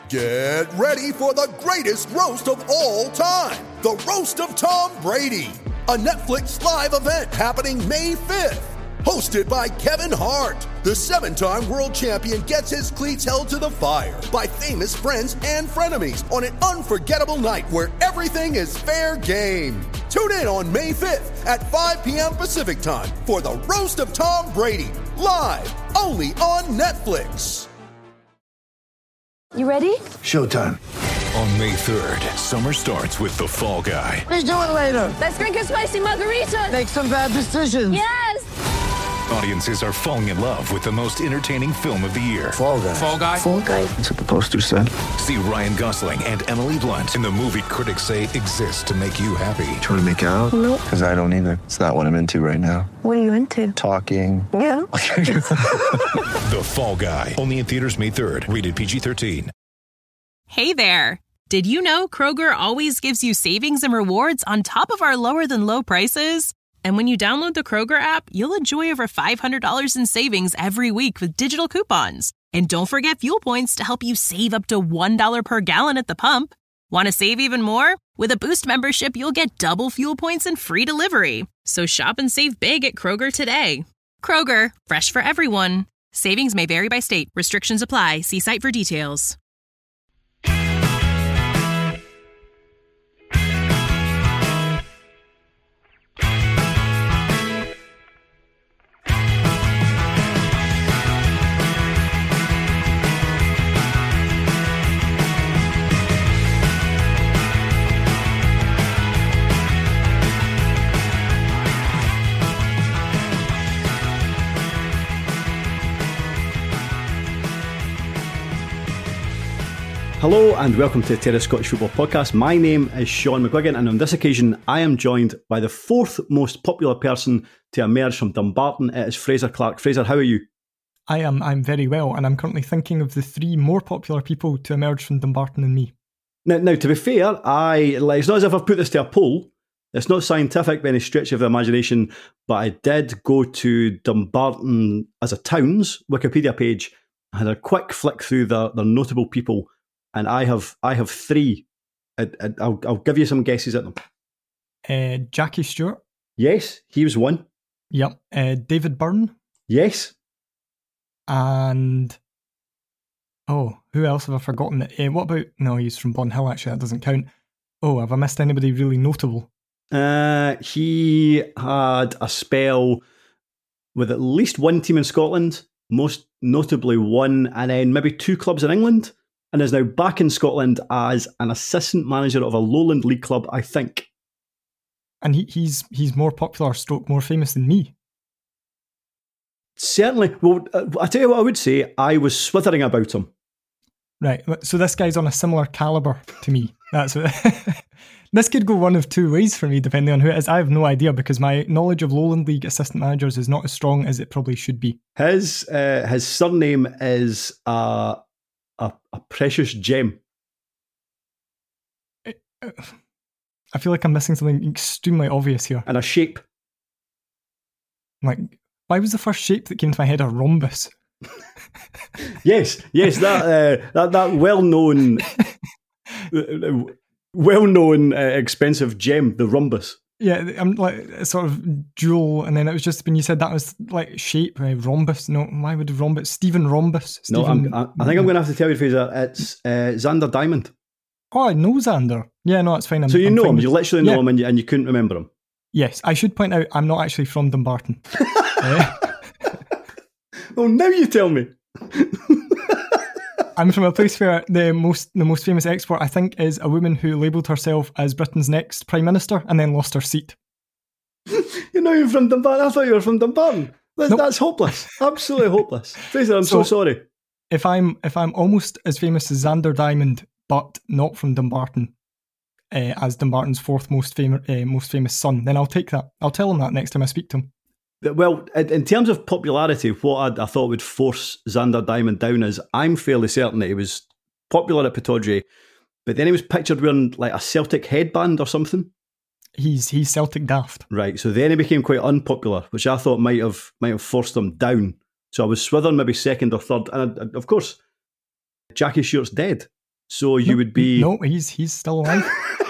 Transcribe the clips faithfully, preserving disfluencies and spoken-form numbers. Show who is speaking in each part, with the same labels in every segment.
Speaker 1: Get ready for the greatest roast of all time, the Roast of Tom Brady, a Netflix live event happening May fifth. Hosted by Kevin Hart, the seven-time world champion gets his cleats held to the fire by famous friends and frenemies on an unforgettable night where everything is fair game. Tune in on May fifth at five p.m. Pacific time for the Roast of Tom Brady, live only on Netflix.
Speaker 2: You ready?
Speaker 3: Showtime.
Speaker 4: On May third, summer starts with The Fall Guy.
Speaker 3: Let's do it later.
Speaker 2: Let's drink a spicy margarita.
Speaker 3: Make some bad decisions.
Speaker 2: Yes!
Speaker 4: Audiences are falling in love with the most entertaining film of the year.
Speaker 3: Fall Guy.
Speaker 4: Fall Guy?
Speaker 2: Fall Guy.
Speaker 3: That's what the poster said.
Speaker 4: See Ryan Gosling and Emily Blunt in the movie critics say exists to make you happy.
Speaker 3: Trying to make it out?
Speaker 2: Nope.
Speaker 3: Because I don't either. It's not what I'm into right now.
Speaker 2: What are you into?
Speaker 3: Talking.
Speaker 2: Yeah.
Speaker 4: The Fall Guy. Only in theaters May third. Rated P G thirteen.
Speaker 5: Hey there. Did you know Kroger always gives you savings and rewards on top of our lower than low prices? And when you download the Kroger app, you'll enjoy over five hundred dollars in savings every week with digital coupons. And don't forget fuel points to help you save up to one dollar per gallon at the pump. Want to save even more? With a Boost membership, you'll get double fuel points and free delivery. So shop and save big at Kroger today. Kroger, fresh for everyone. Savings may vary by state. Restrictions apply. See site for details.
Speaker 6: Hello and welcome to the Terrace Scottish Football Podcast. My name is Sean McGuigan and on this occasion I am joined by the fourth most popular person to emerge from Dumbarton. It is Fraser Clark. Fraser, how are you?
Speaker 7: I am I'm very well, and I'm currently thinking of the three more popular people to emerge from Dumbarton than me.
Speaker 6: Now, now to be fair, I it's not as if I've put this to a poll. It's not scientific by any stretch of the imagination, but I did go to Dumbarton as a town's Wikipedia page. I had a quick flick through the, the notable people. And I have I have three. I, I, I'll, I'll give you some guesses at them.
Speaker 7: Uh, Jackie Stewart.
Speaker 6: Yes, he was one.
Speaker 7: Yep. Uh, David Byrne.
Speaker 6: Yes.
Speaker 7: And... Oh, who else have I forgotten? Uh, what about... No, he's from Bonhill, actually. That doesn't count. Oh, have I missed anybody really notable?
Speaker 6: Uh, he had a spell with at least one team in Scotland, most notably one, and then maybe two clubs in England. And is now back in Scotland as an assistant manager of a Lowland League club, I think.
Speaker 7: And he, he's he's more popular, stroke more famous than me.
Speaker 6: Certainly. Well, uh, I tell you what I would say, I was swithering about him.
Speaker 7: Right, so this guy's on a similar calibre to me. That's what this could go one of two ways for me, depending on who it is. I have no idea, because my knowledge of Lowland League assistant managers is not as strong as it probably should be. His
Speaker 6: uh, his surname is... Uh, A, a precious gem.
Speaker 7: I feel like I'm missing something extremely obvious here.
Speaker 6: And a shape.
Speaker 7: Like, why was the first shape that came to my head a rhombus?
Speaker 6: yes, yes, that uh, that that well-known, well-known uh, expensive gem, the rhombus.
Speaker 7: Yeah, I'm like a sort of dual, and then it was just when you said that was like shape, uh, rhombus. No, why would rhombus? Stephen Rhombus. Stephen,
Speaker 6: no, I'm, I, I think I'm going to have to tell you, Fraser, it's uh, Xander Diamond.
Speaker 7: Oh, I know Xander. Yeah, no, it's fine. I'm,
Speaker 6: so you
Speaker 7: I'm
Speaker 6: know
Speaker 7: fine
Speaker 6: him,
Speaker 7: with,
Speaker 6: you literally know
Speaker 7: yeah.
Speaker 6: him, and you, and you couldn't remember him.
Speaker 7: Yes, I should point out I'm not actually from Dumbarton. uh,
Speaker 6: oh, now you tell me.
Speaker 7: I'm from a place where the most the most famous export, I think, is a woman who labelled herself as Britain's next Prime Minister and then lost her seat.
Speaker 6: You're not even from Dumbarton. I thought you were from Dumbarton. That's,
Speaker 7: nope.
Speaker 6: that's hopeless. Absolutely hopeless. Fraser, I'm so, so sorry.
Speaker 7: If I'm if I'm almost as famous as Xander Diamond, but not from Dumbarton, uh, as Dumbarton's fourth most famous uh, most famous son, then I'll take that. I'll tell him that next time I speak to him.
Speaker 6: Well, in terms of popularity, what I, I thought would force Xander Diamond down is I'm fairly certain that he was popular at Pittodrie, but then he was pictured wearing like a Celtic headband or something.
Speaker 7: He's he's Celtic daft.
Speaker 6: Right, so then he became quite unpopular, which I thought might have might have forced him down. So I was swithering maybe second or third. And of course, Jackie Stewart's dead. So you
Speaker 7: no,
Speaker 6: would be...
Speaker 7: No, he's he's still alive.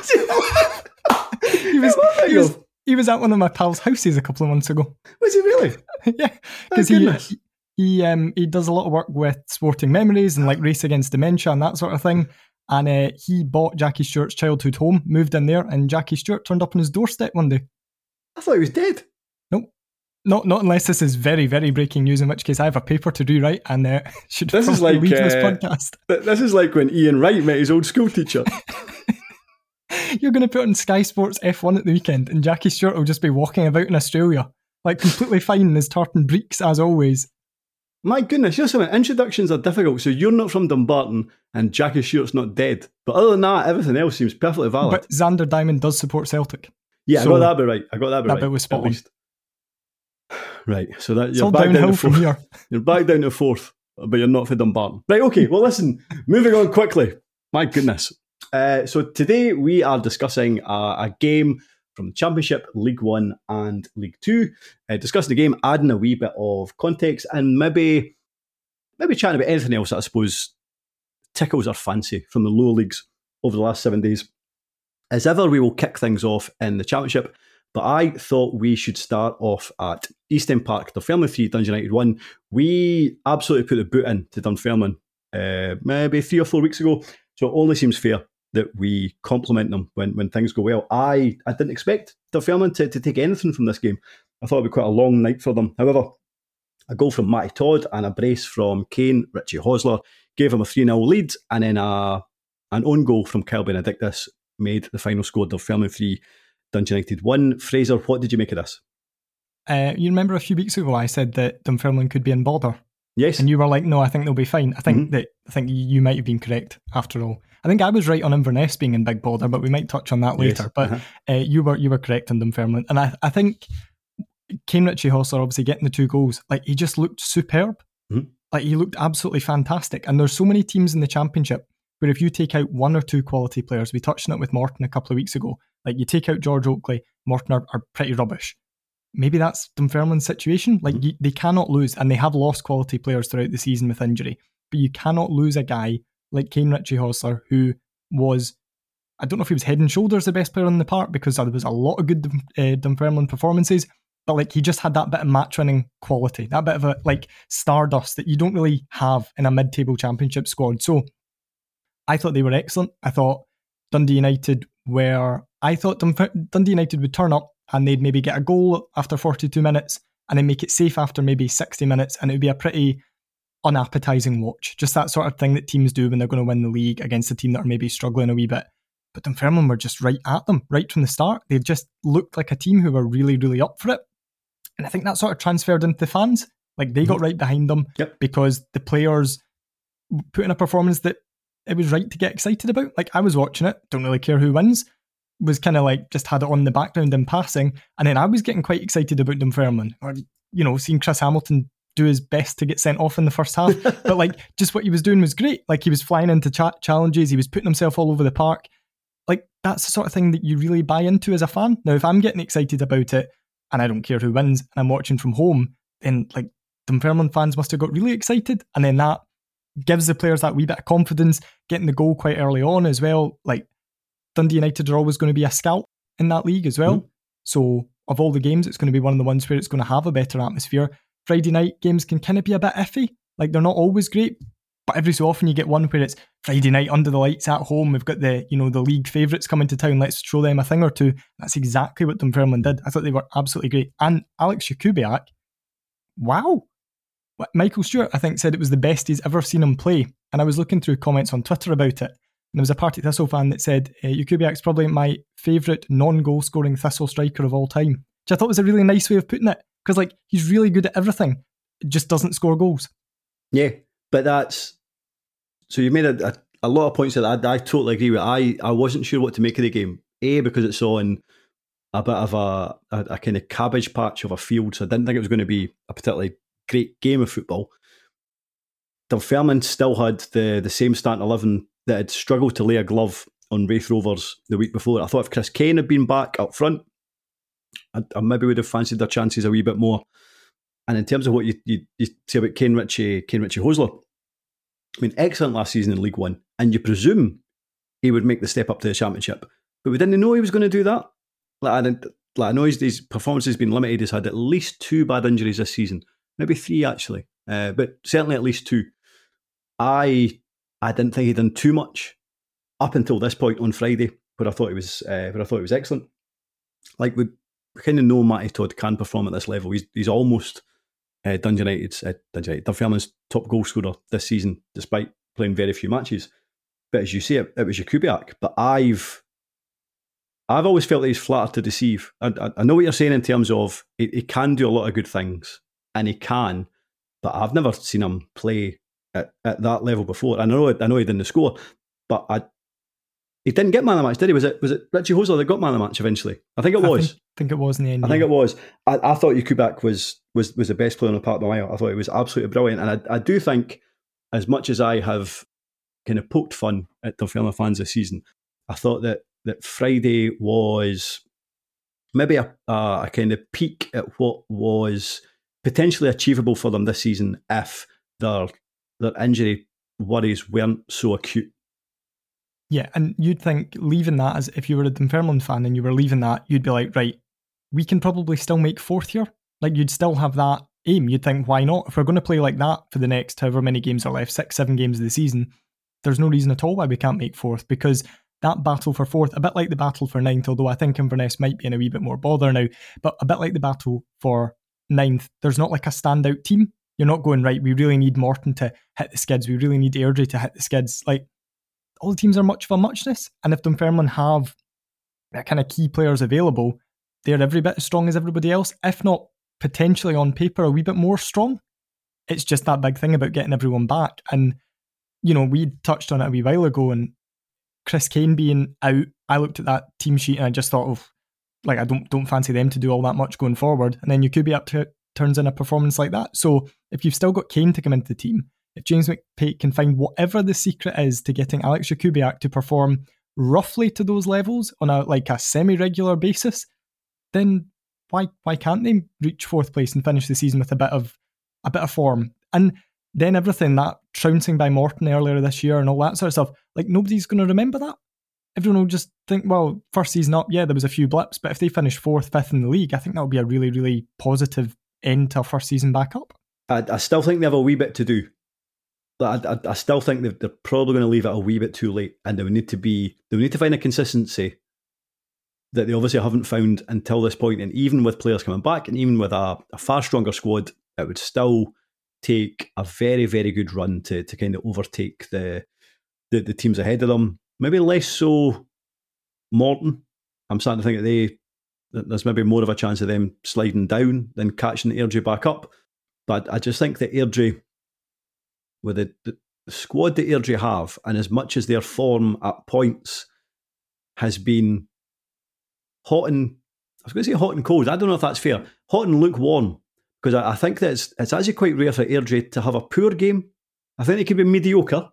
Speaker 7: he, was, he, was, he was at one of my pals' houses a couple of months ago.
Speaker 6: Was he really?
Speaker 7: Yeah, because he, he he um he does a lot of work with Sporting Memories and like Race Against Dementia and that sort of thing. And uh, he bought Jackie Stewart's childhood home, moved in there, and Jackie Stewart turned up on his doorstep one day.
Speaker 6: I thought he was dead.
Speaker 7: Nope. Not not unless this is very, very breaking news, in which case I have a paper to rewrite and uh, should
Speaker 6: this
Speaker 7: probably
Speaker 6: is like,
Speaker 7: leave
Speaker 6: uh,
Speaker 7: this podcast.
Speaker 6: This is like when Ian Wright met his old school teacher.
Speaker 7: You're going to put on Sky Sports F one at the weekend and Jackie Stewart will just be walking about in Australia, like completely fine in his tartan breeks as always.
Speaker 6: My goodness, you know something, introductions are difficult. So you're not from Dumbarton and Jackie Stewart's not dead. But other than that, everything else seems perfectly valid.
Speaker 7: But Xander Diamond does support Celtic.
Speaker 6: Yeah,
Speaker 7: so
Speaker 6: I got that bit right. I got that bit
Speaker 7: that
Speaker 6: right.
Speaker 7: bit was spot
Speaker 6: at
Speaker 7: on.
Speaker 6: least. Right, so that
Speaker 7: It's
Speaker 6: you're
Speaker 7: all
Speaker 6: back down
Speaker 7: downhill
Speaker 6: to
Speaker 7: from
Speaker 6: fourth.
Speaker 7: here.
Speaker 6: You're back down to fourth, but you're not for Dumbarton. Right, okay, well listen, moving on quickly. My goodness. Uh, so today we are discussing a, a game from the Championship, League One and League Two. Uh, discussing the game, adding a wee bit of context and maybe maybe chatting about anything else that I suppose tickles our fancy from the lower leagues over the last seven days. As ever, we will kick things off in the Championship, but I thought we should start off at East End Park, Dunfermline three, Dundee United one. We absolutely put the boot in to Dunfermline uh, maybe three or four weeks ago, so it only seems fair that we compliment them when, when things go well. I, I didn't expect Dunfermline to, to take anything from this game. I thought it would be quite a long night for them. However, a goal from Matty Todd and a brace from Kane, Richie Hosler, gave them a three nil lead, and then a, an own goal from Kyle Benedictus made the final score Dunfermline three, Dundee United one. Fraser, what did you make of this?
Speaker 7: Uh, you remember a few weeks ago I said that Dunfermline could be in bother?
Speaker 6: Yes.
Speaker 7: And you were like, no, I think they'll be fine. I think
Speaker 6: Mm-hmm.
Speaker 7: that I think you might have been correct after all. I think I was right on Inverness being in big bother, but we might touch on that later.
Speaker 6: Yes.
Speaker 7: But
Speaker 6: Uh-huh.
Speaker 7: uh, you were you were correct on Dunfermline. And I, I think Kane Richie Hosler obviously getting the two goals, like he just looked superb.
Speaker 6: Mhm.
Speaker 7: Like he looked absolutely fantastic. And there's so many teams in the Championship where if you take out one or two quality players, we touched on it with Morton a couple of weeks ago, like you take out George Oakley, Morton are, are pretty rubbish. Maybe that's Dunfermline's situation. Like
Speaker 6: Mm-hmm.
Speaker 7: you, they cannot lose, and they have lost quality players throughout the season with injury, but you cannot lose a guy like Kane Richie Hosler, who was, I don't know if he was head and shoulders the best player in the park, because there was a lot of good uh, Dunfermline performances, but like he just had that bit of match winning quality, that bit of a like stardust that you don't really have in a mid-table Championship squad. So I thought they were excellent. I thought Dundee United were, I thought Dunf- Dundee United would turn up and they'd maybe get a goal after forty-two minutes and then make it safe after maybe sixty minutes, and it would be a pretty unappetising watch. Just that sort of thing that teams do when they're going to win the league against a team that are maybe struggling a wee bit. But Dunfermline were just right at them, right from the start. They just looked like a team who were really, really up for it. And I think that sort of transferred into the fans. Like they got right behind them
Speaker 6: Yep.
Speaker 7: because the players put in a performance that it was right to get excited about. Like I was watching it, don't really care who wins, was kind of like just had it on the background in passing. And then I was getting quite excited about Dunfermline, or, you know, seeing Chris Hamilton do his best to get sent off in the first half. But like just what he was doing was great. Like he was flying into cha- challenges, he was putting himself all over the park. Like that's the sort of thing that you really buy into as a fan. Now, if I'm getting excited about it and I don't care who wins and I'm watching from home, then like Dunfermline fans must have got really excited. And then that gives the players that wee bit of confidence, getting the goal quite early on as well. Like Dundee United are always going to be a scalp in that league as well. Mm. So of all the games, it's going to be one of the ones where it's going to have a better atmosphere. Friday night games can kind of be a bit iffy. Like they're not always great, but every so often you get one where it's Friday night under the lights at home. We've got the, you know, the league favourites coming to town. Let's show them a thing or two. That's exactly what Dunfermline did. I thought they were absolutely great. And Alex Jakubiak, wow. Michael Stewart, I think, said it was the best he's ever seen him play. And I was looking through comments on Twitter about it. And there was a Partick Thistle fan that said, uh, Jakubiak's probably my favourite non-goal scoring Thistle striker of all time. Which I thought was a really nice way of putting it. Because like he's really good at everything. Just doesn't score goals.
Speaker 6: Yeah, but that's... So you made a, a, a lot of points that I, I totally agree with. I, I wasn't sure what to make of the game. A, because it's on a bit of a, a, a kind of cabbage patch of a field, so I didn't think it was going to be a particularly great game of football. Dunfermline still had the, the same starting eleven that had struggled to lay a glove on Wraith Rovers the week before. I thought if Chris Kane had been back up front, I, I maybe would have fancied their chances a wee bit more. And in terms of what you, you, you say about Kane Richie, Kane Richie Hosler, I mean, excellent last season in League One. and you presume he would make the step up to the Championship. But we didn't know he was going to do that. Like, I, didn't, like, I know his, his performance has been limited. He's had at least two bad injuries this season. Maybe three, actually. Uh, but certainly at least two. I I didn't think he'd done too much up until this point on Friday, where I thought he was, uh, where I thought he was excellent. Like, we, we kind of know Matty Todd can perform at this level. He's he's almost uh, Dundee United's, uh, Dundee United, Dunfermline's top goal scorer this season, despite playing very few matches. But as you say, it, it was Jakubiak. But I've I've always felt that he's flattered to deceive. I, I, I know what you're saying in terms of he, he can do a lot of good things, and he can, but I've never seen him play at, at that level before. I know I know he didn't score, but I he didn't get man of the match, did he? Was it was it Richie Hosler that got man of the match eventually? I think it
Speaker 7: I
Speaker 6: was.
Speaker 7: think, think it was in the end.
Speaker 6: I think it was. I, I thought Jakubiak was was was the best player on the park by a mile. I thought he was absolutely brilliant, and I, I do think, as much as I have kind of poked fun at Dunfermline fans this season, I thought that that Friday was maybe a, a, a kind of peak at what was potentially achievable for them this season if their their injury worries weren't so acute.
Speaker 7: Yeah, and you'd think leaving that, as if you were a Dunfermline fan and you were leaving that, you'd be like, right, we can probably still make fourth here. Like, you'd still have that aim. You'd think, why not? If we're going to play like that for the next however many games are left, six, seven games of the season, there's no reason at all why we can't make fourth, because that battle for fourth, a bit like the battle for ninth, although I think Inverness might be in a wee bit more bother now, but a bit like the battle for ninth, there's not like a standout team. You're not going, right, we really need Morton to hit the skids, we really need Airdrie to hit the skids. Like, all the teams are much of a muchness, and if Dunfermline have that kind of key players available, they're every bit as strong as everybody else, if not potentially on paper a wee bit more strong. It's just that big thing about getting everyone back. And, you know, we touched on it a wee while ago, and Chris Kane being out, I looked at that team sheet and I just thought, oh, like, I don't don't fancy them to do all that much going forward. And then Jakubiak t- turns in a performance like that. So if you've still got Kane to come into the team, if James McPake can find whatever the secret is to getting Alex Jakubiak to perform roughly to those levels on a like a semi-regular basis, then why why can't they reach fourth place and finish the season with a bit of a bit of form? And then everything, that trouncing by Morton earlier this year and all that sort of stuff, like, nobody's going to remember that. Everyone will just think, well, first season up, yeah, there was a few blips, but if they finish fourth, fifth in the league, I think that would be a really, really positive end to our first season back up.
Speaker 6: I, I still think they have a wee bit to do. I, I, I still think they're, they're probably going to leave it a wee bit too late, and they would need to be they would need to find a consistency that they obviously haven't found until this point. And even with players coming back, and even with a, a far stronger squad, it would still take a very, very good run to to kind of overtake the the, the teams ahead of them. Maybe less so Morton. I'm starting to think that they that there's maybe more of a chance of them sliding down than catching Airdrie back up. But I just think that Airdrie, with the, the squad that Airdrie have, and as much as their form at points has been hot and, I was going to say hot and cold, I don't know if that's fair, hot and lukewarm, because I, I think that it's, it's actually quite rare for Airdrie to have a poor game. I think it could be mediocre,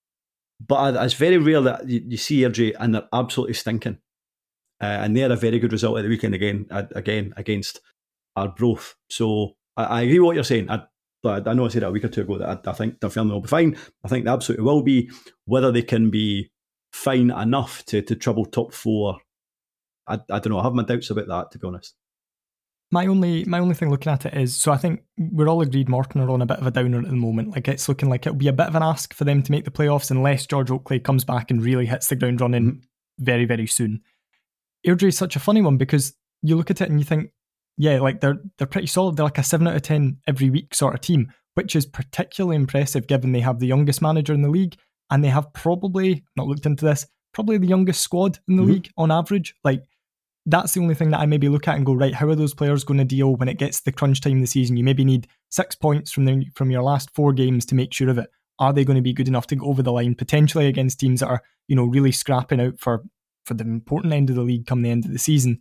Speaker 6: but it's very rare that you, you see Airdrie and they're absolutely stinking. Uh, and they had a very good result at the weekend again, uh, again against Arbroath. So I, I agree with what you're saying. I, but I know I said that a week or two ago that I, I think Dunfermline will be fine. I think they absolutely will be. Whether they can be fine enough to, to trouble top four, I, I don't know. I have my doubts about that, to be honest.
Speaker 7: My only my only thing looking at it is, so I think we're all agreed Morton are on a bit of a downer at the moment. Like, it's looking like it'll be a bit of an ask for them to make the playoffs unless George Oakley comes back and really hits the ground running mm-hmm. very, very soon. Airdrie is such a funny one, because you look at it and you think, yeah, like they're they're pretty solid. They're like a seven out of ten every week sort of team, which is particularly impressive given they have the youngest manager in the league, and they have probably, not looked into this, probably the youngest squad in the mm-hmm. league on average. Like, that's the only thing that I maybe look at and go, right, how are those players going to deal when it gets to the crunch time of the season? You maybe need six points from the, from your last four games to make sure of it. Are they going to be good enough to go over the line, potentially against teams that are, you know, really scrapping out for, for the important end of the league come the end of the season?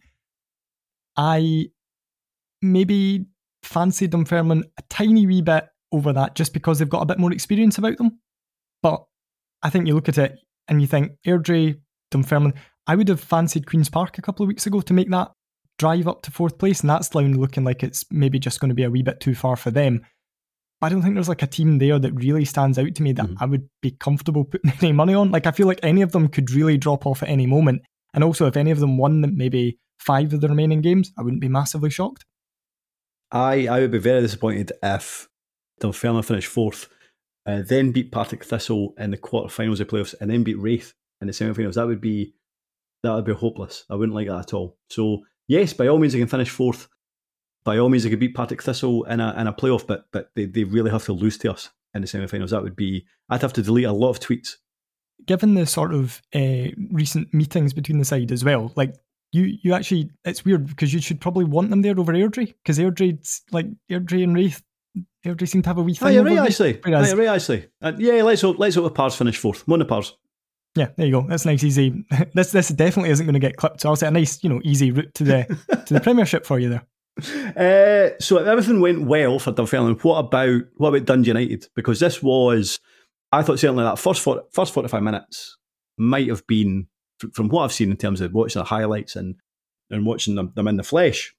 Speaker 7: I maybe fancy Dunfermline a tiny wee bit over that, just because they've got a bit more experience about them. But I think you look at it and you think, Airdrie, Dunfermline, I would have fancied Queen's Park a couple of weeks ago to make that drive up to fourth place, and that's now looking like it's maybe just going to be a wee bit too far for them. but I don't think there's like a team there that really stands out to me that mm-hmm. I would be comfortable putting any money on. Like, I feel like any of them could really drop off at any moment. And also, if any of them won maybe five of the remaining games, I wouldn't be massively shocked.
Speaker 6: I, I would be very disappointed if Dunfermline finished fourth, uh, then beat Partick Thistle in the quarterfinals of playoffs, and then beat Wraith in the semi-finals. That would be that would be hopeless. I wouldn't like that at all. So yes, by all means, they can finish fourth. By all means, they could beat Partick Thistle in a in a playoff, but but they, they really have to lose to us in the semi-finals. That would be, I'd have to delete a lot of tweets.
Speaker 7: Given the sort of uh, recent meetings between the side as well, like you, you actually, it's weird because you should probably want them there over Airdrie, because Airdrie's like Airdrie and Wraith, Airdrie seem to have a wee thing.
Speaker 6: Oh, you're
Speaker 7: over
Speaker 6: right, actually.
Speaker 7: Whereas,
Speaker 6: oh, you're right, actually. Uh, yeah, let's hope let's hope the Pars finish fourth. One of the Pars.
Speaker 7: Yeah, there you go. That's nice, easy. This this definitely isn't going to get clipped. So I'll say a nice, you know, easy route to the to the Premiership for you there.
Speaker 6: Uh, so if everything went well for Dunfermline, what about what about Dundee United? Because this was, I thought certainly that first forty, first forty-five minutes might have been, from what I've seen in terms of watching the highlights and, and watching them, them in the flesh,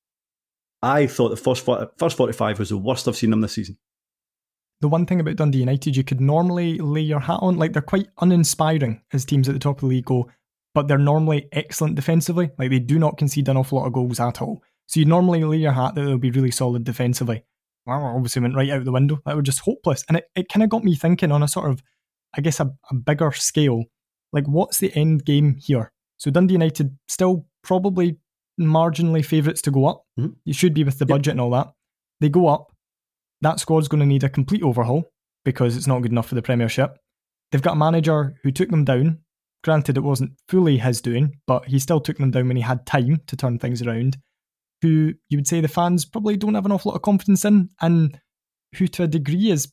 Speaker 6: I thought the first forty, first forty-five was the worst I've seen them this season.
Speaker 7: The one thing about Dundee United you could normally lay your hat on, like they're quite uninspiring as teams at the top of the league go, but they're normally excellent defensively. Like they do not concede an awful lot of goals at all. So you normally lay your hat that they'll be really solid defensively. Well, obviously went right out the window. That was just hopeless. And it, it kind of got me thinking on a sort of, I guess, a, a bigger scale. Like, what's the end game here? So Dundee United still probably marginally favourites to go up. Mm-hmm. You should be with the budget yep. and all that. They go up. That squad's going to need a complete overhaul because it's not good enough for the Premiership. They've got a manager who took them down. Granted, it wasn't fully his doing, but he still took them down when he had time to turn things around. Who you would say the fans probably don't have an awful lot of confidence in, and who to a degree is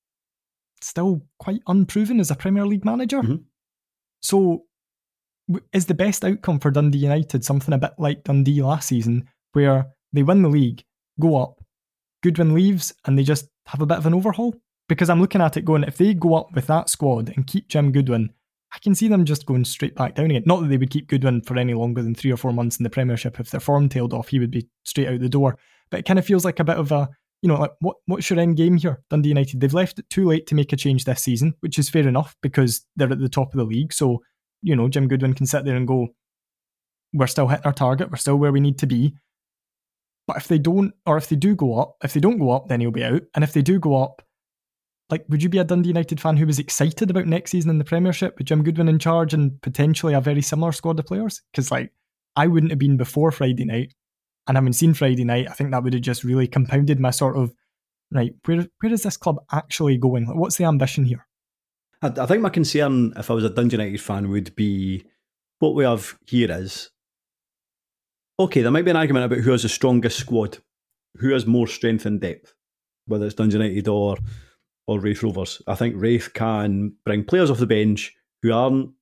Speaker 7: still quite unproven as a Premier League manager. Mm-hmm. So is the best outcome for Dundee United something a bit like Dundee last season, where they win the league, go up, Goodwin leaves, and they just have a bit of an overhaul? Because I'm looking at it going, if they go up with that squad and keep Jim Goodwin, I can see them just going straight back down again. Not that they would keep Goodwin for any longer than three or four months in the Premiership. If their form tailed off, he would be straight out the door. But it kind of feels like a bit of a, you know, like what what's your end game here, Dundee United? They've left it too late to make a change this season, which is fair enough because they're at the top of the league. So, you know, Jim Goodwin can sit there and go, we're still hitting our target. We're still where we need to be. But if they don't, or if they do go up, if they don't go up, then he'll be out. And if they do go up, like, would you be a Dundee United fan who was excited about next season in the Premiership with Jim Goodwin in charge and potentially a very similar squad of players? Because, like, I wouldn't have been before Friday night. And having seen Friday night, I think that would have just really compounded my sort of, right, where where is this club actually going? Like, what's the ambition here?
Speaker 6: I, I think my concern, if I was a Dundee United fan, would be what we have here is, okay, there might be an argument about who has the strongest squad, who has more strength and depth, whether it's Dundee United or or Wraith Rovers. I think Wraith can bring players off the bench who aren't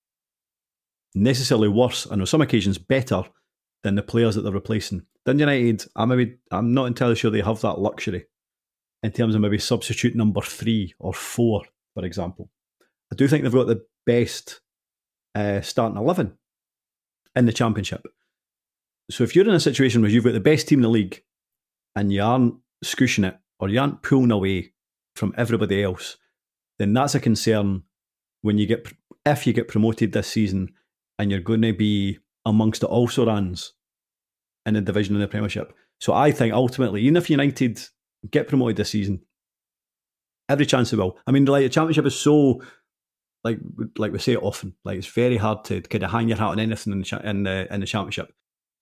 Speaker 6: necessarily worse, and on some occasions better, than the players that they're replacing. Dundee United, I maybe I'm not entirely sure they have that luxury in terms of maybe substitute number three or four, for example. I do think they've got the best uh, starting eleven in the Championship. So if you're in a situation where you've got the best team in the league and you aren't squishing it or you aren't pulling away from everybody else, then that's a concern when you get, if you get promoted this season and you're going to be amongst the also-rans in the division in the Premiership. So I think ultimately, even if United get promoted this season, every chance they will. I mean, like, the Championship is so, like like we say it often, like it's very hard to kind of hang your hat on anything in the, cha- in the, in the Championship.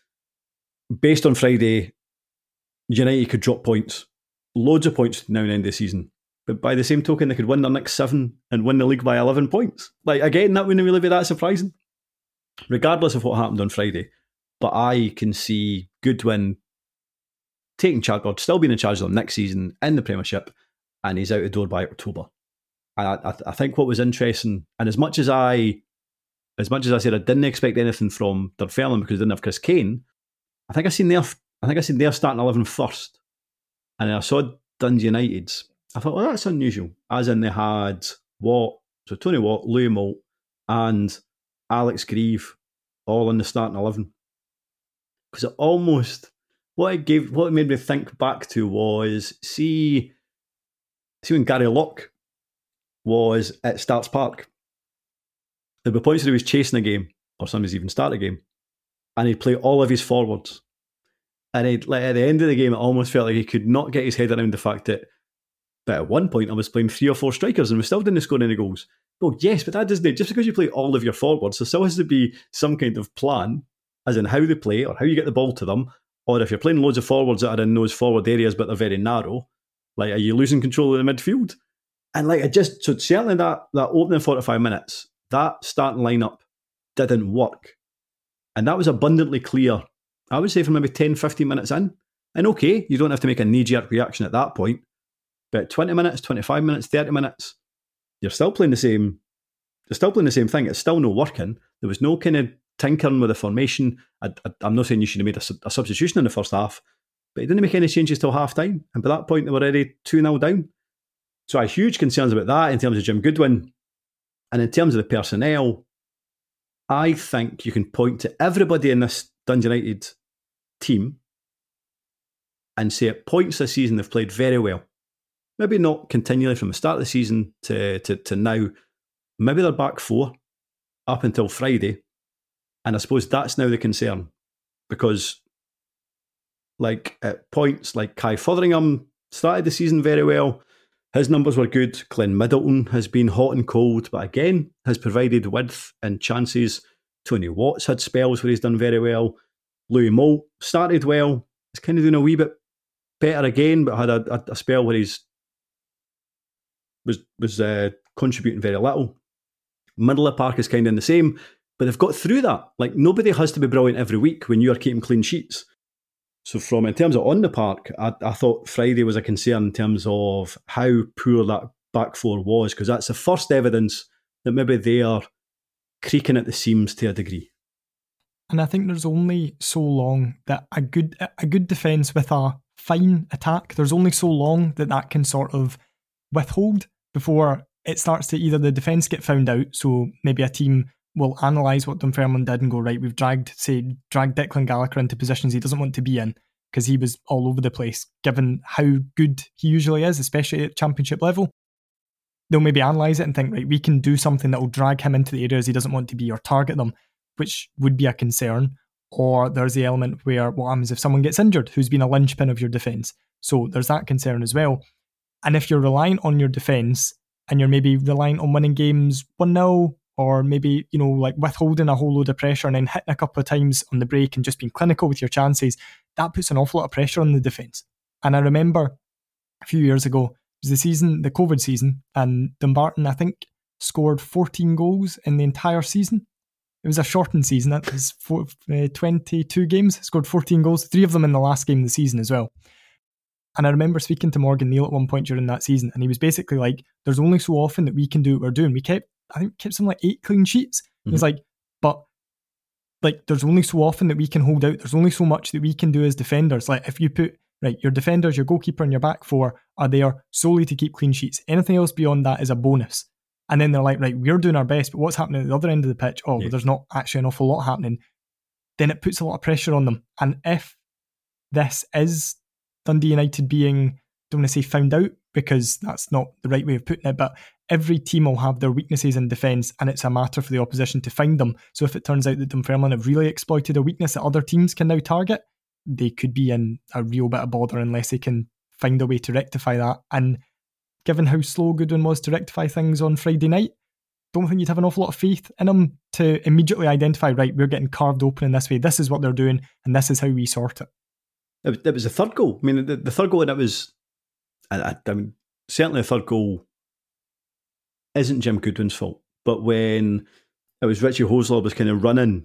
Speaker 6: Based on Friday, United could drop points, loads of points now and end of the season. But by the same token, they could win their next seven and win the league by eleven points. Like, again, that wouldn't really be that surprising, regardless of what happened on Friday. But I can see Goodwin taking charge, or still being in charge of them next season in the Premiership, and he's out the door by October. And I, I, I think what was interesting, and as much as I, as much as I said I didn't expect anything from Dunfermline because they didn't have Chris Kane, I think I seen their, I think I seen their starting eleven first, and then I saw Dundee United's. I thought, well, that's unusual. As in, they had Watt, so Tony Watt, Louis Moult, and Alex Grieve all in the starting eleven. Because it almost, what it gave, what it made me think back to was, see, see when Gary Locke was at Starks Park, there were points where he was chasing a game, or sometimes even start a game, and he'd play all of his forwards. And he'd, like, at the end of the game, it almost felt like he could not get his head around the fact that, but at one point I was playing three or four strikers and we still didn't score any goals. Well, yes, but that doesn't it. Just because you play all of your forwards, there still has to be some kind of plan, as in how they play or how you get the ball to them. Or if you're playing loads of forwards that are in those forward areas but they're very narrow, like, are you losing control of the midfield? And like, I just, so certainly that, that opening forty-five minutes, that starting lineup didn't work. And that was abundantly clear, I would say, from maybe ten, fifteen minutes in. And okay, you don't have to make a knee-jerk reaction at that point, but twenty minutes, twenty-five minutes, thirty minutes, you're still playing the same, you're still playing the same thing. It's still no working. There was no kind of tinkering with the formation. I, I, I'm not saying you should have made a, a substitution in the first half, but he didn't make any changes till half time. And by that point, they were already two nil down. So I have huge concerns about that in terms of Jim Goodwin. And in terms of the personnel, I think you can point to everybody in this Dundee United team and say at points this season they've played very well. Maybe not continually from the start of the season to, to, to now. Maybe they're back four up until Friday. And I suppose that's now the concern. Because, like, at points like Kai Fotheringham started the season very well. His numbers were good. Glenn Middleton has been hot and cold, but again, has provided width and chances. Tony Watts had spells where he's done very well. Louis Moult started well. He's kind of doing a wee bit better again, but had a, a, a spell where he's was was uh, contributing very little. Middle of the park is kind of in the same, but they've got through that. Like, nobody has to be brilliant every week when you are keeping clean sheets. So from, in terms of on the park, I, I thought Friday was a concern in terms of how poor that back four was, because that's the first evidence that maybe they are creaking at the seams to a degree.
Speaker 7: And I think there's only so long that a good a good defence with a fine attack, there's only so long that that can sort of withhold before it starts to either the defence get found out, so maybe a team will analyse what Dunfermline did and go, right, we've dragged, say, dragged Declan Gallagher into positions he doesn't want to be in because he was all over the place, given how good he usually is, especially at championship level. They'll maybe analyse it and think, right, we can do something that will drag him into the areas he doesn't want to be or target them, which would be a concern. Or there's the element where what happens if someone gets injured who's been a linchpin of your defence. So there's that concern as well. And if you're relying on your defence and you're maybe relying on winning games one nil, or maybe, you know, like withholding a whole load of pressure and then hitting a couple of times on the break and just being clinical with your chances, that puts an awful lot of pressure on the defence. And I remember a few years ago, it was the season, the COVID season, and Dumbarton, I think, scored fourteen goals in the entire season. It was a shortened season. That was four, uh, twenty-two games, scored fourteen goals, three of them in the last game of the season as well. And I remember speaking to Morgan Neal at one point during that season, and he was basically like, there's only so often that we can do what we're doing. We kept, I think, kept something like eight clean sheets. Mm-hmm. He's like, but like, there's only so often that we can hold out. There's only so much that we can do as defenders. Like, if you put, right, your defenders, your goalkeeper and your back four are there solely to keep clean sheets. Anything else beyond that is a bonus. And then they're like, right, we're doing our best, but what's happening at the other end of the pitch? Oh, yeah. Well, there's not actually an awful lot happening. Then it puts a lot of pressure on them. And if this is Dundee United being, don't want to say found out, because that's not the right way of putting it, but every team will have their weaknesses in defence, and it's a matter for the opposition to find them. So if it turns out that Dunfermline have really exploited a weakness that other teams can now target, they could be in a real bit of bother unless they can find a way to rectify that. And given how slow Goodwin was to rectify things on Friday night, don't think you'd have an awful lot of faith in him to immediately identify, right, we're getting carved open in this way, this is what they're doing, and this is how we sort it.
Speaker 6: It was, it was a third goal. I mean, the, the third goal, and it was, I, I mean, certainly the third goal isn't Jim Goodwin's fault, but when it was Richie Hosler was kind of running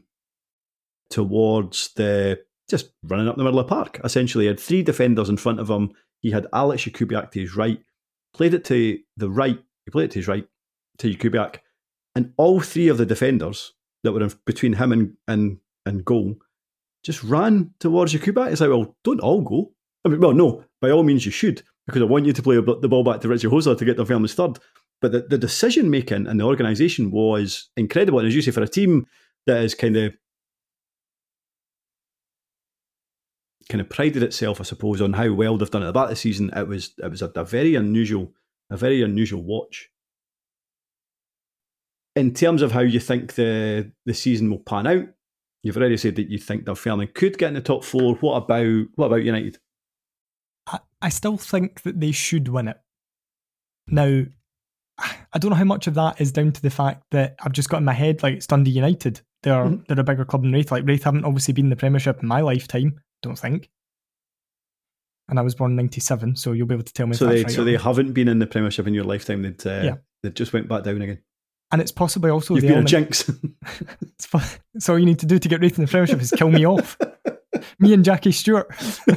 Speaker 6: towards the, just running up the middle of the park, essentially. He had three defenders in front of him. He had Alex Jakubiak to his right, played it to the right, he played it to his right, to Jakubiak, and all three of the defenders that were in between him and, and, and goal just ran towards Jakubiak. It's like, well, don't all go. I mean, well, no, by all means you should, because I want you to play the ball back to Richie Hosler to get the Dunfermline's third. But the, the decision making and the organisation was incredible. And as you say, for a team that is kind of kind of prided itself, I suppose, on how well they've done at the back of the season, it was it was a, a very unusual a very unusual watch. In terms of how you think the, the season will pan out, you've already said that you think Dunfermline could get in the top four. What about what about United?
Speaker 7: I, I still think that they should win it. Now, I don't know how much of that is down to the fact that I've just got in my head, like, it's Dundee United. They're, mm-hmm. they're a bigger club than Wraith. Like, Wraith haven't obviously been in the Premiership in my lifetime, don't think. And I was born in ninety-seven, so you'll be able to tell me
Speaker 6: so
Speaker 7: if
Speaker 6: they,
Speaker 7: that's right.
Speaker 6: So they haven't been in the Premiership in your lifetime. They'd, uh,
Speaker 7: yeah.
Speaker 6: they just went back down again.
Speaker 7: And it's possibly also
Speaker 6: You've
Speaker 7: the
Speaker 6: been
Speaker 7: element...
Speaker 6: a jinx.
Speaker 7: it's, it's all you need to do to get Wraith in the Premiership is kill me off. Me and Jackie Stewart.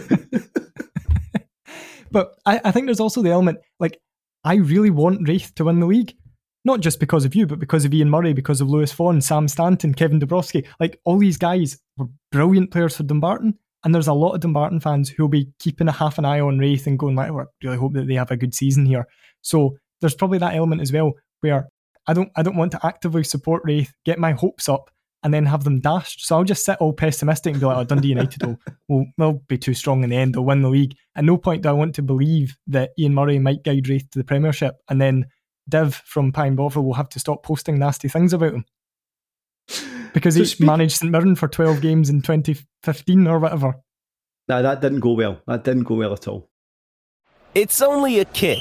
Speaker 7: But I, I think there's also the element, like, I really want Wraith to win the league. Not just because of you, but because of Ian Murray, because of Lewis Vaughan, Sam Stanton, Kevin Dabrowski. Like, all these guys were brilliant players for Dumbarton. And there's a lot of Dumbarton fans who'll be keeping a half an eye on Wraith and going, like, oh, I really hope that they have a good season here. So there's probably that element as well, where I don't I don't want to actively support Wraith, get my hopes up, and then have them dashed. So I'll just sit all pessimistic and be like, oh, Dundee United will, will, will be too strong in the end, they'll win the league. At no point do I want to believe that Ian Murray might guide Wraith to the Premiership, and then Div from Pine Bovril will have to stop posting nasty things about him. Because
Speaker 6: so
Speaker 7: he
Speaker 6: speak-
Speaker 7: managed St Mirren for twelve games in twenty fifteen or whatever.
Speaker 6: No, that didn't go well. That didn't go well at all.
Speaker 8: It's only a kick.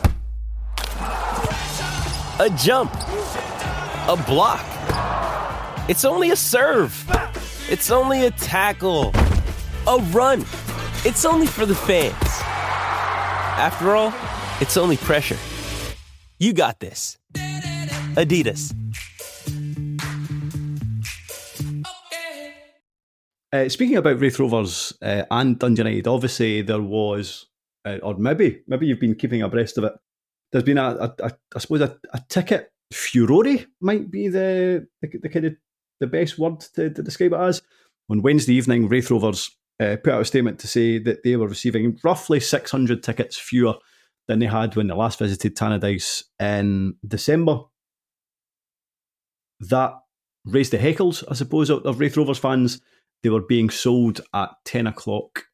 Speaker 8: A jump. A block. It's only a serve. It's only a tackle. A run. It's only for the fans. After all, it's only pressure. You got this. Adidas.
Speaker 6: Uh, speaking about Wraith Rovers uh, and Dundee United, obviously there was, uh, or maybe maybe you've been keeping abreast of it. There's been a, a, a I suppose a, a ticket furore might be the the, the kind of the best word to, to describe it as. On Wednesday evening, Wraith Rovers uh, put out a statement to say that they were receiving roughly six hundred tickets fewer than they had when they last visited Tannadice in December. That raised the heckles, I suppose, of, of Wraith Rovers fans. They were being sold at ten o'clock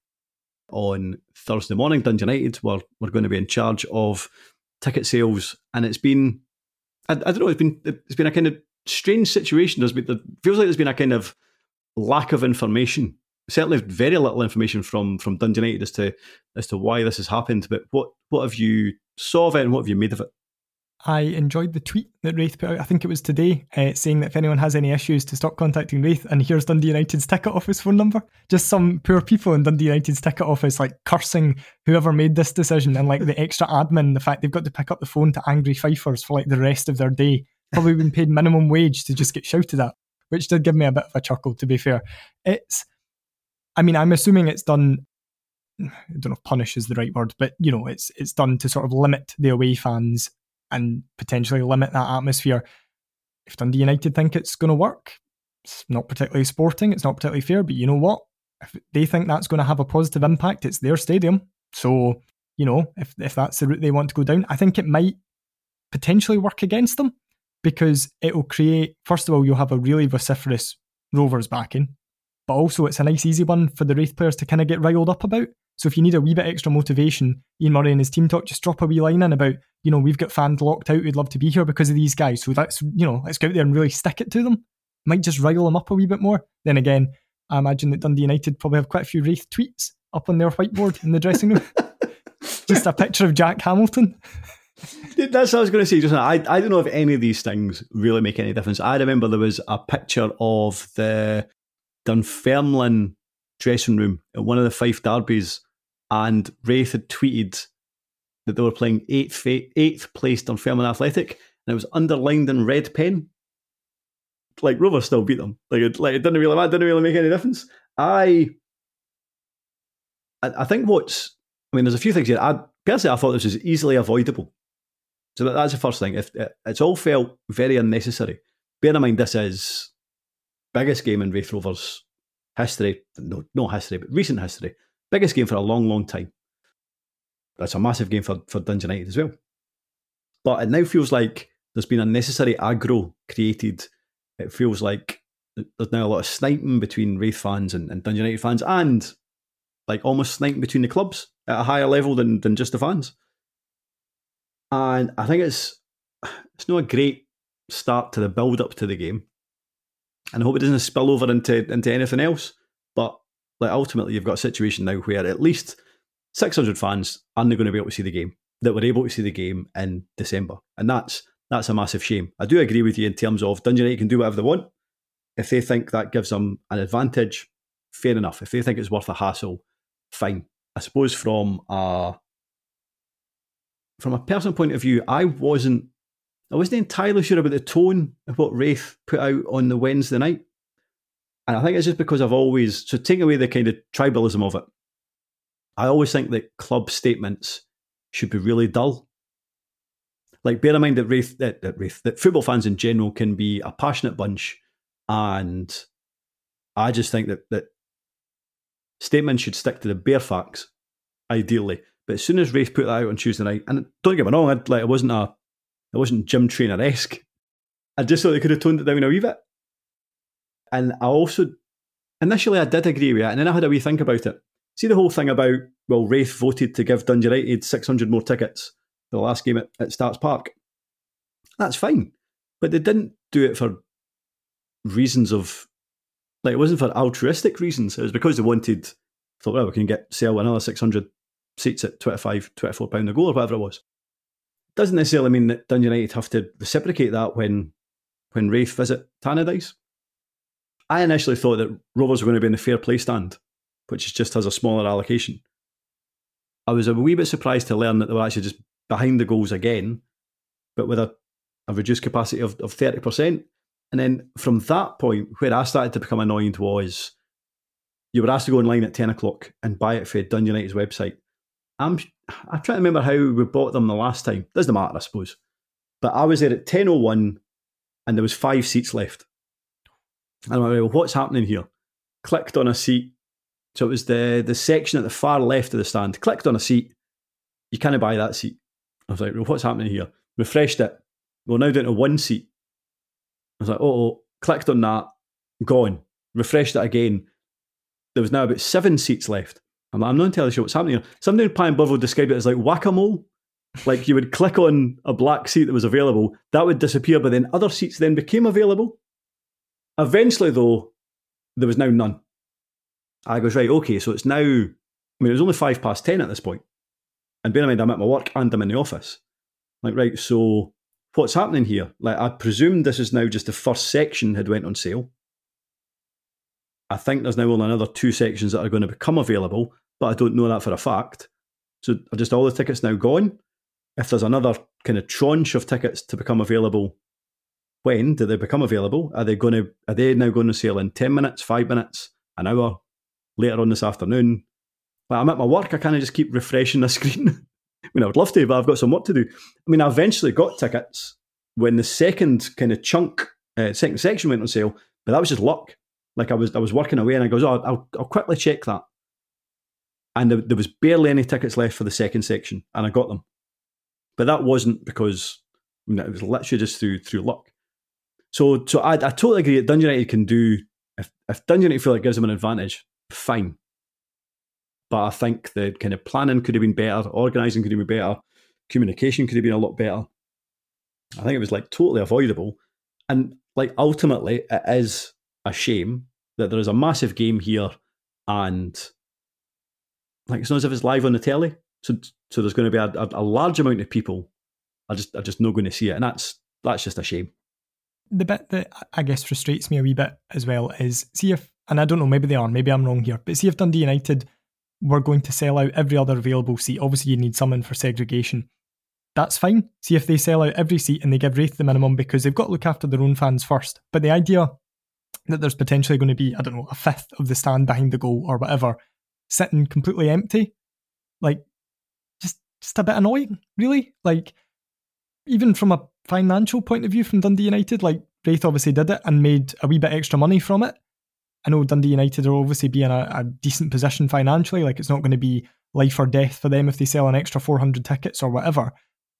Speaker 6: on Thursday morning. Dundee United were, were going to be in charge of ticket sales, and it's been, I, I don't know, it's been it's been a kind of strange situation. There's been, it feels like there's been a kind of lack of information, certainly very little information from from Dundee United as to as to why this has happened. But what what have you saw of it, and what have you made of it?
Speaker 7: I enjoyed the tweet that Wraith put out, I think it was today, uh, saying that if anyone has any issues to stop contacting Wraith, and here's Dundee United's ticket office phone number. Just some poor people in Dundee United's ticket office like cursing whoever made this decision, and like the extra admin, the fact they've got to pick up the phone to angry fifers for like the rest of their day. Probably been paid minimum wage to just get shouted at, which did give me a bit of a chuckle, to be fair. It's, I mean, I'm assuming it's done, I don't know if punish is the right word, but you know, it's it's done to sort of limit the away fans and potentially limit that atmosphere. If Dundee United think it's going to work, it's not particularly sporting, it's not particularly fair, but you know what? If they think that's going to have a positive impact, it's their stadium. So, you know, if if that's the route they want to go down, I think it might potentially work against them, because it will create, first of all, you'll have a really vociferous Rovers backing, but also it's a nice easy one for the Wraith players to kind of get riled up about. So if you need a wee bit extra motivation, Ian Murray and his team talk, just drop a wee line in about, you know, we've got fans locked out who'd love to be here because of these guys. So let's, you know, let's go out there and really stick it to them. Might just rile them up a wee bit more. Then again, I imagine that Dundee United probably have quite a few Wraith tweets up on their whiteboard in the dressing room. Just a picture of Jack Hamilton.
Speaker 6: That's what I was going to say. Just now. I, I don't know if any of these things really make any difference. I remember there was a picture of the Dunfermline dressing room at one of the Fife derbies, and Wraith had tweeted that they were playing eighth, eighth place Dunfermline Athletic, and it was underlined in red pen. Like, Rovers still beat them. Like, it, like, it didn't really matter, didn't really make any difference. I, I, I think what's, I mean, there's a few things here. I personally, I thought this was easily avoidable. So that, that's the first thing. If it, it's all felt very unnecessary. Bear in mind, this is biggest game in Wraith Rovers history. No, no history, but recent history. Biggest game for a long, long time. That's a massive game for, for Dundee United as well. But it now feels like there's been unnecessary aggro created. It feels like there's now a lot of sniping between Wraith fans and, and Dundee United fans, and like almost sniping between the clubs at a higher level than, than just the fans. And I think it's it's not a great start to the build-up to the game. And I hope it doesn't spill over into, into anything else. But like ultimately, you've got a situation now where at least six hundred fans aren't going to be able to see the game, that were able to see the game in December. And that's that's a massive shame. I do agree with you in terms of Dundee United can do whatever they want. If they think that gives them an advantage, fair enough. If they think it's worth a hassle, fine. I suppose from a, from a personal point of view, I wasn't I wasn't entirely sure about the tone of what Raith put out on the Wednesday night. And I think it's just because I've always, so taking away the kind of tribalism of it, I always think that club statements should be really dull. Like, bear in mind that Raith, that, that Raith, that football fans in general can be a passionate bunch, and I just think that that statements should stick to the bare facts, ideally. But as soon as Raith put that out on Tuesday night, and don't get me wrong, I'd, like, it wasn't a, it wasn't gym trainer-esque. I just thought they could have toned it down a wee bit. And I also, initially I did agree with it, and then I had a wee think about it. See the whole thing about, well, Raith voted to give Dundee United six hundred more tickets for the last game at, at Starks Park. That's fine. But they didn't do it for reasons of, like, it wasn't for altruistic reasons. It was because they wanted, thought, well, we can get sell another six hundred seats at twenty-five, twenty-four pounds a goal or whatever it was. Doesn't necessarily mean that Dundee United have to reciprocate that when when Raith visit Tannadice. I initially thought that Rovers were going to be in the fair play stand, which just has a smaller allocation. I was a wee bit surprised to learn that they were actually just behind the goals again, but with a, a reduced capacity of, of thirty percent. And then from that point, where I started to become annoyed was you were asked to go online at ten o'clock and buy it for Dundee United's website. I'm I'm trying to remember how we bought them the last time. Doesn't matter, I suppose. But I was there at ten oh one and there was five seats left. And I went, well, what's happening here? Clicked on a seat. So it was the, the section at the far left of the stand. Clicked on a seat. You can't buy that seat. I was like, well, what's happening here? Refreshed it. We're now down to one seat. I was like, oh, oh, clicked on that. Gone. Refreshed it again. There was now about seven seats left. I'm, I'm not entirely sure what's happening here. Somebody in Pine Burville described it as like whack-a-mole. Like you would click on a black seat that was available, that would disappear, but then other seats then became available. Eventually, though, there was now none. I goes, right, okay, so it's now, I mean, it was only five past ten at this point. And bear in mind, I'm at my work and I'm in the office. Like, right, so what's happening here? Like, I presume this is now just the first section had went on sale. I think there's now only another two sections that are going to become available, but I don't know that for a fact. So are just all the tickets now gone? If there's another kind of tranche of tickets to become available, when do they become available? Are they going to? Are they now going to sell in ten minutes, five minutes, an hour, later on this afternoon? Like, I'm at my work, I can't just keep refreshing the screen. I mean, I would love to, but I've got some work to do. I mean, I eventually got tickets when the second kind of chunk, uh, second section went on sale, but that was just luck. Like I was, I was working away, and I goes, "Oh, I'll, I'll quickly check that." And there, there was barely any tickets left for the second section, and I got them. But that wasn't because, I mean, it was literally just through through luck. So, so I, I totally agree that Dundee United can do, if, if Dundee United feel like it gives them an advantage, fine. But I think the kind of planning could have been better, organising could have been better, communication could have been a lot better. I think it was like totally avoidable. And like ultimately, it is a shame that there is a massive game here, and like it's not as if it's live on the telly. So, so there's going to be a, a, a large amount of people are just are just not going to see it, and that's that's just a shame.
Speaker 7: The bit that I guess frustrates me a wee bit as well is, see if, and I don't know, maybe they are, maybe I'm wrong here, but see if Dundee United were going to sell out every other available seat. Obviously, you need some in for segregation. That's fine. See if they sell out every seat and they give Raith the minimum, because they've got to look after their own fans first. But the idea that there's potentially going to be, I don't know, a fifth of the stand behind the goal or whatever, sitting completely empty, like, just just a bit annoying, really. Like, even from a financial point of view from Dundee United, like, Raith obviously did it and made a wee bit extra money from it. I know Dundee United will obviously be in a, a decent position financially, like it's not going to be life or death for them if they sell an extra four hundred tickets or whatever.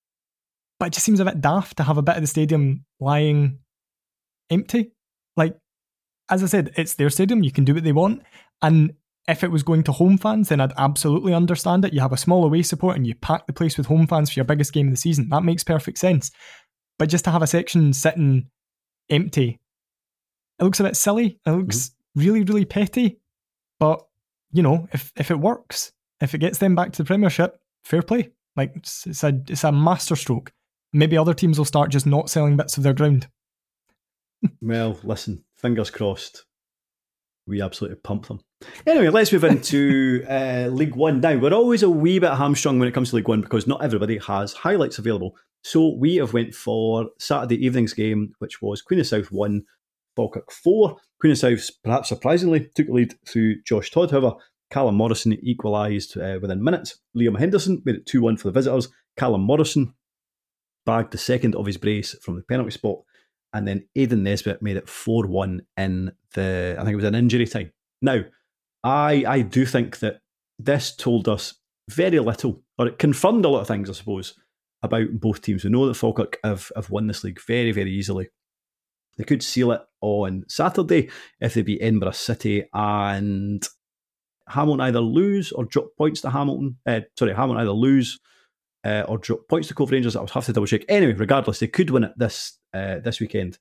Speaker 7: But it just seems a bit daft to have a bit of the stadium lying empty. Like, as I said, it's their stadium, you can do what they want. And if it was going to home fans, then I'd absolutely understand it. You have a small away support and you pack the place with home fans for your biggest game of the season. That makes perfect sense. But just to have a section sitting empty, it looks a bit silly. It looks mm-hmm. really, really petty. But, you know, if, if it works, if it gets them back to the Premiership, fair play. Like, it's, it's a it's a masterstroke. Maybe other teams will start just not selling bits of their ground.
Speaker 6: Well, listen, fingers crossed. We absolutely pump them. Anyway, let's move into uh, League One. Now, we're always a wee bit hamstrung when it comes to League One because not everybody has highlights available. So we have went for Saturday evening's game, which was Queen of South one, Falkirk four. Queen of South, perhaps surprisingly, took the lead through Josh Todd. However, Callum Morrison equalised uh, within minutes. Liam Henderson made it two one for the visitors. Callum Morrison bagged the second of his brace from the penalty spot. And then Aidan Nesbitt made it four one in the, I think it was an injury time. Now, I I do think that this told us very little, or it confirmed a lot of things, I suppose, about both teams. We know that Falkirk have, have won this league very, very easily. They could seal it on Saturday if they beat Edinburgh City and Hamilton either lose or drop points to Hamilton. Uh, sorry, Hamilton either lose uh, or drop points to Cove Rangers. I would have to double check. Anyway, regardless, they could win it this uh, this weekend.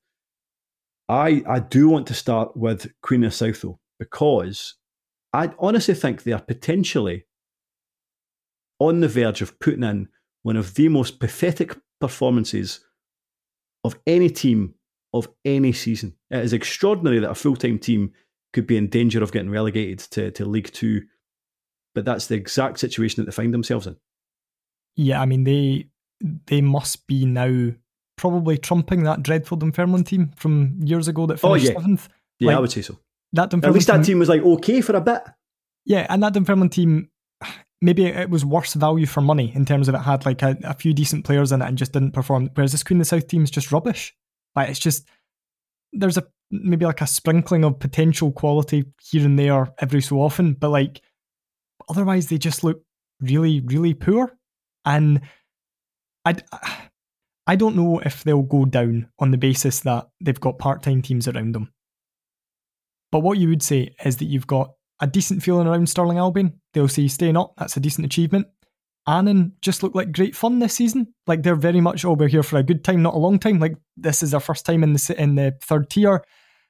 Speaker 6: I I do want to start with Queen of South though, because I honestly think they are potentially on the verge of putting in one of the most pathetic performances of any team of any season. It is extraordinary that a full-time team could be in danger of getting relegated to, to League Two, but that's the exact situation that they find themselves in.
Speaker 7: Yeah, I mean, they they must be now probably trumping that Dreadful Dunfermline team from years ago that finished
Speaker 6: oh, yeah.
Speaker 7: seventh.
Speaker 6: Yeah,
Speaker 7: like,
Speaker 6: I would say so.
Speaker 7: That
Speaker 6: At least that
Speaker 7: team,
Speaker 6: team was like okay for a bit.
Speaker 7: Yeah, and that Dunfermline team, maybe it was worse value for money in terms of it had like a, a few decent players in it and just didn't perform. Whereas this Queen of the South team is just rubbish. Like it's just, there's a maybe like a sprinkling of potential quality here and there every so often, but like otherwise they just look really, really poor. And I, I don't know if they'll go down on the basis that they've got part-time teams around them. But what you would say is that you've got a decent feeling around Stirling Albion. They'll say staying up, that's a decent achievement. Annan just look like great fun this season. Like they're very much, oh, we're here for a good time, not a long time. Like this is their first time in the in the third tier.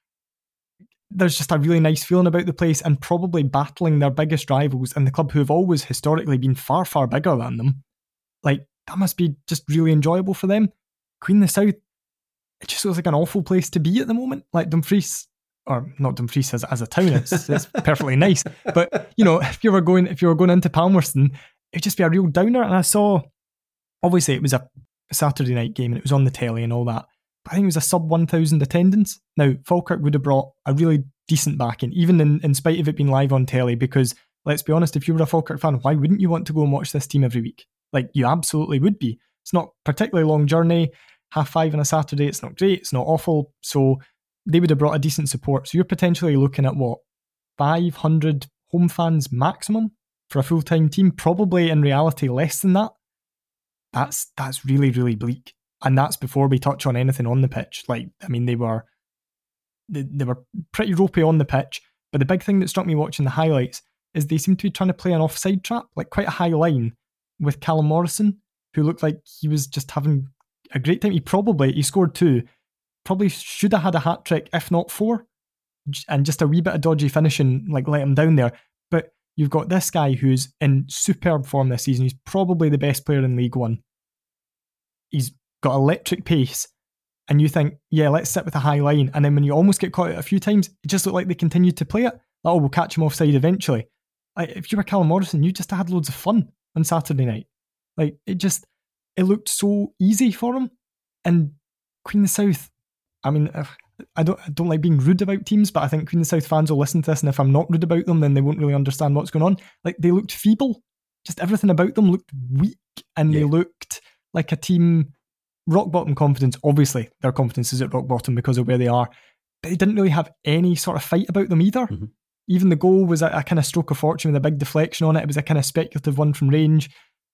Speaker 7: There's just a really nice feeling about the place and probably battling their biggest rivals and the club who have always historically been far, far bigger than them. Like that must be just really enjoyable for them. Queen of the South, it just looks like an awful place to be at the moment. Like Dumfries, or not Dumfries as, as a town, it's, it's perfectly nice. But you know, if you were going, if you were going into Palmerston, it'd just be a real downer. And I saw, obviously it was a Saturday night game and it was on the telly and all that, but I think it was a sub one thousand attendance. Now, Falkirk would have brought a really decent backing, even in, in spite of it being live on telly, because let's be honest, if you were a Falkirk fan, why wouldn't you want to go and watch this team every week? Like, you absolutely would be. It's not a particularly long journey, half five on a Saturday, it's not great, it's not awful, so they would have brought a decent support. So you're potentially looking at, what, five hundred home fans maximum? For a full-time team, probably in reality less than that. That's that's really, really bleak. And that's before we touch on anything on the pitch. Like, I mean, they were they, they were pretty ropey on the pitch, but the big thing that struck me watching the highlights is they seem to be trying to play an offside trap, like quite a high line with Callum Morrison, who looked like he was just having a great time. He probably, he scored two, probably should have had a hat-trick, if not four, and just a wee bit of dodgy finishing, like let him down there. But you've got this guy who's in superb form this season. He's probably the best player in League One. He's got electric pace. And you think, yeah, let's sit with a high line. And then when you almost get caught out a few times, it just looked like they continued to play it. Like, oh, we'll catch him offside eventually. Like, if you were Callum Morrison, you just had loads of fun on Saturday night. Like, it just, it looked so easy for him. And Queen of the South, I mean, I don't I don't like being rude about teams, but I think Queen of the South fans will listen to this, and if I'm not rude about them, then they won't really understand what's going on. Like, they looked feeble. Just everything about them looked weak, and yeah. They looked like a team, rock bottom confidence. Obviously, their confidence is at rock bottom because of where they are, but they didn't really have any sort of fight about them either. Mm-hmm. Even the goal was a, a kind of stroke of fortune with a big deflection on it. It was a kind of speculative one from range.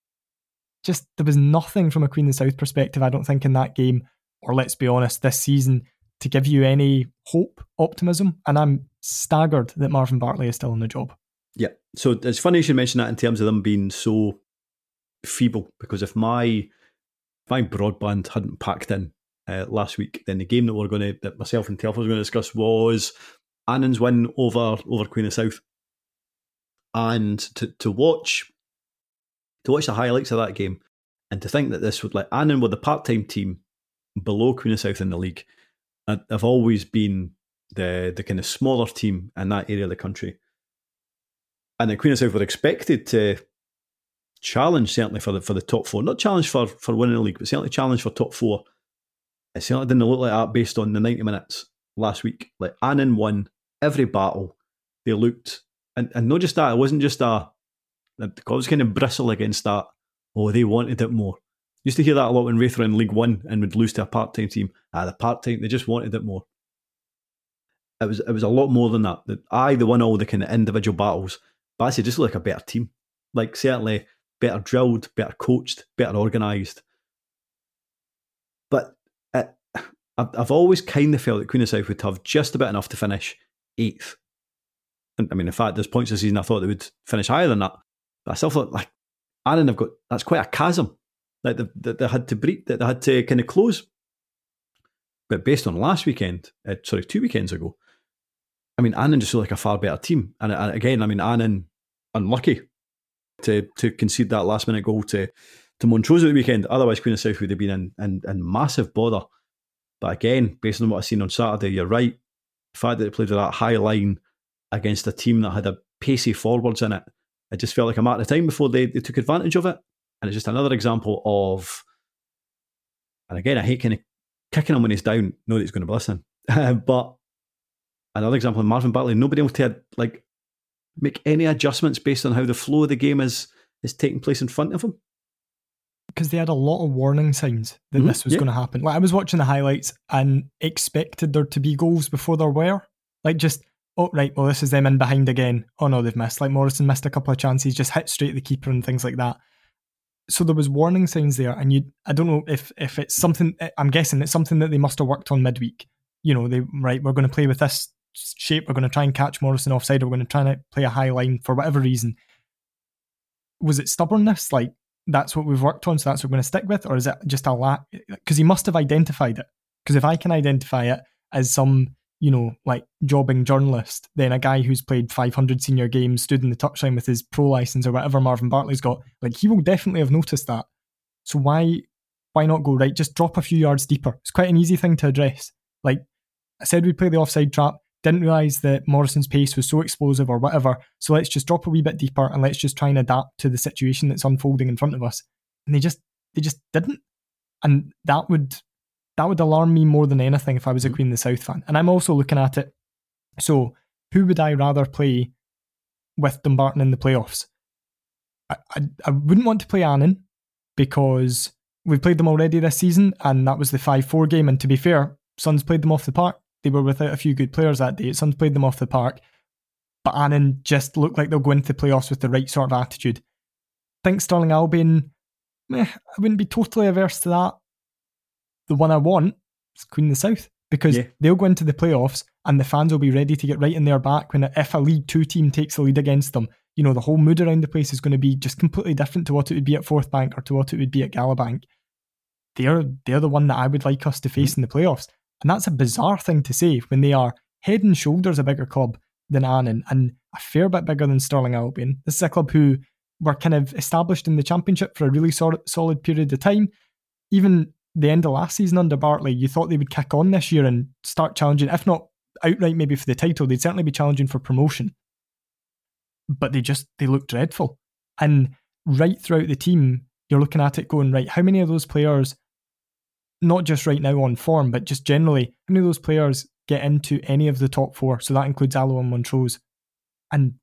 Speaker 7: Just, there was nothing from a Queen of the South perspective, I don't think, in that game, or let's be honest, this season, to give you any hope, optimism, and I'm staggered that Marvin Bartley is still in the job.
Speaker 6: Yeah. So it's funny you should mention that in terms of them being so feeble, because if my if my broadband hadn't packed in uh, last week, then the game that we're going to that myself and Telfer was going to discuss was Annan's win over over Queen of South, and to to watch to watch the highlights of that game, and to think that this would like Annan were the part time team below Queen of South in the league. I've always been the the kind of smaller team in that area of the country. And the Queen of South were expected to challenge, certainly, for the for the top four. Not challenge for, for winning the league, but certainly challenge for top four. It certainly didn't look like that based on the ninety minutes last week. Like, Annan won every battle. They looked, and, and not just that, it wasn't just a, I was kind of bristle against that. Oh, they wanted it more. Used to hear that a lot when Wraith were in League One and would lose to a part-time team. Ah, the part-time, they just wanted it more. It was, it was a lot more than that. That I, they won all the kind of individual battles. But I say just like a better team. Like, certainly better drilled, better coached, better organised. But it, I've, I've always kind of felt that Queen of South would have just about enough to finish eighth. And, I mean, in fact, there's points this season I thought they would finish higher than that. But I still thought, like, Annan have got, that's quite a chasm that they, that they had to breach, that they had to kind of close. But based on last weekend, uh, sorry, two weekends ago, I mean, Annan just looked like a far better team. And, and again, I mean, Annan, unlucky to to concede that last minute goal to, to Montrose at the weekend. Otherwise, Queen of South would have been in, in, in massive bother. But again, based on what I've seen on Saturday, you're right. The fact that they played with that high line against a team that had a pacey forwards in it, it just felt like a matter of time before they, they took advantage of it. And it's just another example of, and again, I hate kind of kicking him when he's down, know that he's going to be listening. But another example of Marvin Bartley, nobody able to like make any adjustments based on how the flow of the game is is taking place in front of him.
Speaker 7: Because they had a lot of warning signs that
Speaker 6: mm-hmm,
Speaker 7: this was
Speaker 6: yeah.
Speaker 7: going to happen. Like, I was watching the highlights and expected there to be goals before there were. Like, just, oh, right, well, this is them in behind again. Oh, no, they've missed. Like, Morrison missed a couple of chances, just hit straight at the keeper and things like that. So there was warning signs there. And you, I don't know if, if it's something, I'm guessing it's something that they must have worked on midweek. You know, they, right, we're going to play with this shape, we're going to try and catch Morrison offside, or we're going to try and play a high line for whatever reason. Was it stubbornness? Like, that's what we've worked on, so that's what we're going to stick with? Or is it just a lack? Because he must have identified it. Because if I can identify it as some, you know, like jobbing journalist, then a guy who's played five hundred senior games, stood in the touchline with his pro license or whatever Marvin Bartley's got, like, he will definitely have noticed that. So why why not go, right, just drop a few yards deeper? It's quite an easy thing to address. Like I said, we'd play the offside trap, didn't realise that Morrison's pace was so explosive or whatever, so let's just drop a wee bit deeper and let's just try and adapt to the situation that's unfolding in front of us. And they just they just didn't. And that would that would alarm me more than anything if I was a Queen of the South fan. And I'm also looking at it, so who would I rather play with Dumbarton in the playoffs? I, I, I wouldn't want to play Annan because we've played them already this season, and that was the five four game, and to be fair, Suns played them off the park. They were without a few good players that day. Suns played them off the park. But Annan just look like they'll go into the playoffs with the right sort of attitude. I think Stirling Albion, eh, I wouldn't be totally averse to that. The one I want is Queen of the South, because yeah. they'll go into the playoffs and the fans will be ready to get right in their back when if a League Two team takes the lead against them. You know, the whole mood around the place is going to be just completely different to what it would be at Forth Bank or to what it would be at Galabank. They're, they're the one that I would like us to face mm-hmm. in the playoffs. And that's a bizarre thing to say when they are head and shoulders a bigger club than Annan and a fair bit bigger than Stirling Albion. This is a club who were kind of established in the Championship for a really solid, solid period of time. Even the end of last season under Bartley, you thought they would kick on this year and start challenging, if not outright maybe for the title, they'd certainly be challenging for promotion. But they just, they look dreadful. And right throughout the team, you're looking at it going, right, how many of those players, not just right now on form, but just generally, how many of those players get into any of the top four? So that includes Alloa and Montrose. And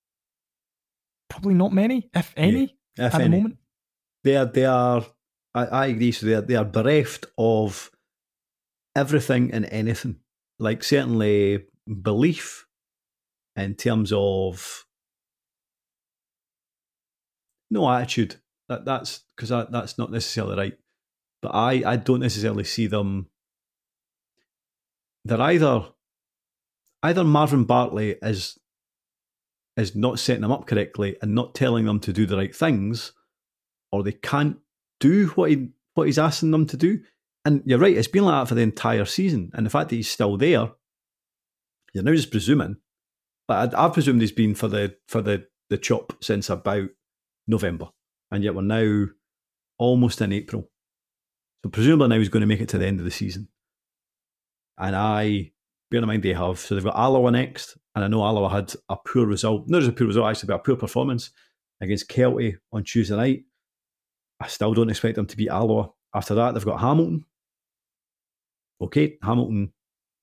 Speaker 7: probably not many, if any, yeah, if at any. the moment.
Speaker 6: They are, they are I, I agree, so they are, they are bereft of everything and anything. Like, certainly belief in terms of no attitude. That That's because that, that's not necessarily right. But I, I don't necessarily see them. They're either either Marvin Bartley is is not setting them up correctly and not telling them to do the right things, or they can't do what he what he's asking them to do. And you're right, it's been like that for the entire season. And the fact that he's still there, you're now just presuming. But I, I've presumed he's been for the for the, the chop since about November. And yet we're now almost in April. So presumably now he's going to make it to the end of the season. And I, bear in mind they have, so they've got Alloa next. And I know Alloa had a poor result. Not just a poor result, actually, but a poor performance against Kelty on Tuesday night. I still don't expect them to beat Alloa. After that, they've got Hamilton. Okay, Hamilton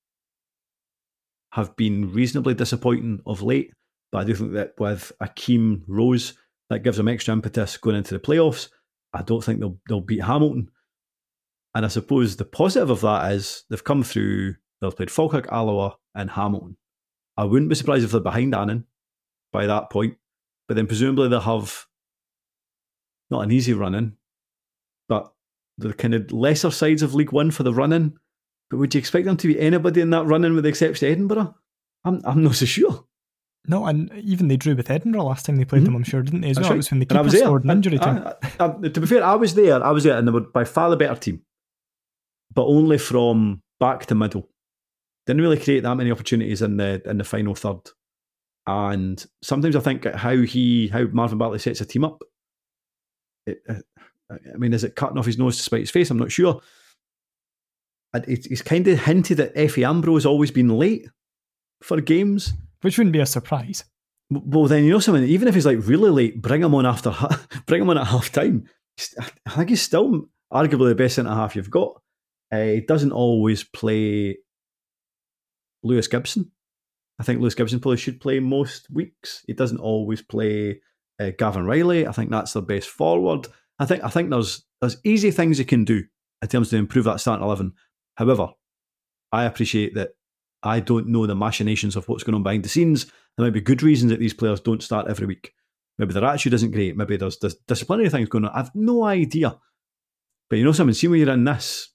Speaker 6: have been reasonably disappointing of late, but I do think that with Akeem Rose, that gives them extra impetus going into the playoffs. I don't think they'll they'll beat Hamilton. And I suppose the positive of that is they've come through, they've played Falkirk, Alloa and Hamilton. I wouldn't be surprised if they're behind Annan by that point, but then presumably they'll have not an easy run-in, but the kind of lesser sides of League One for the run-in. But would you expect them to be anybody in that run-in with the exception of Edinburgh? I'm I'm not so sure.
Speaker 7: No, and even they drew with Edinburgh last time they played mm-hmm. them, I'm sure, didn't they? As well,
Speaker 6: right.
Speaker 7: It was when the
Speaker 6: keeper
Speaker 7: keeper scored an injury
Speaker 6: I,
Speaker 7: to
Speaker 6: I, I, To be fair, I was there, I was there, and they were by far the better team, but only from back to middle. Didn't really create that many opportunities in the in the final third. And sometimes I think how he, how Marvin Bartley sets a team up. It, I mean, is it cutting off his nose to spite his face? I'm not sure. He's kind of hinted that Effie Ambrose always been late for games,
Speaker 7: which wouldn't be a surprise.
Speaker 6: Well, then you know something. Even if he's like really late, bring him on after, bring him on at half time. I think he's still arguably the best centre half you've got. Uh, he doesn't always play Lewis Gibson. I think Lewis Gibson probably should play most weeks. He doesn't always play uh, Gavin Riley. I think that's their best forward. I think I think there's there's easy things he can do in terms of improve that starting eleven. However, I appreciate that I don't know the machinations of what's going on behind the scenes. There might be good reasons that these players don't start every week. Maybe their attitude isn't great. Maybe there's, there's disciplinary things going on. I have no idea. But you know something, see when you're in this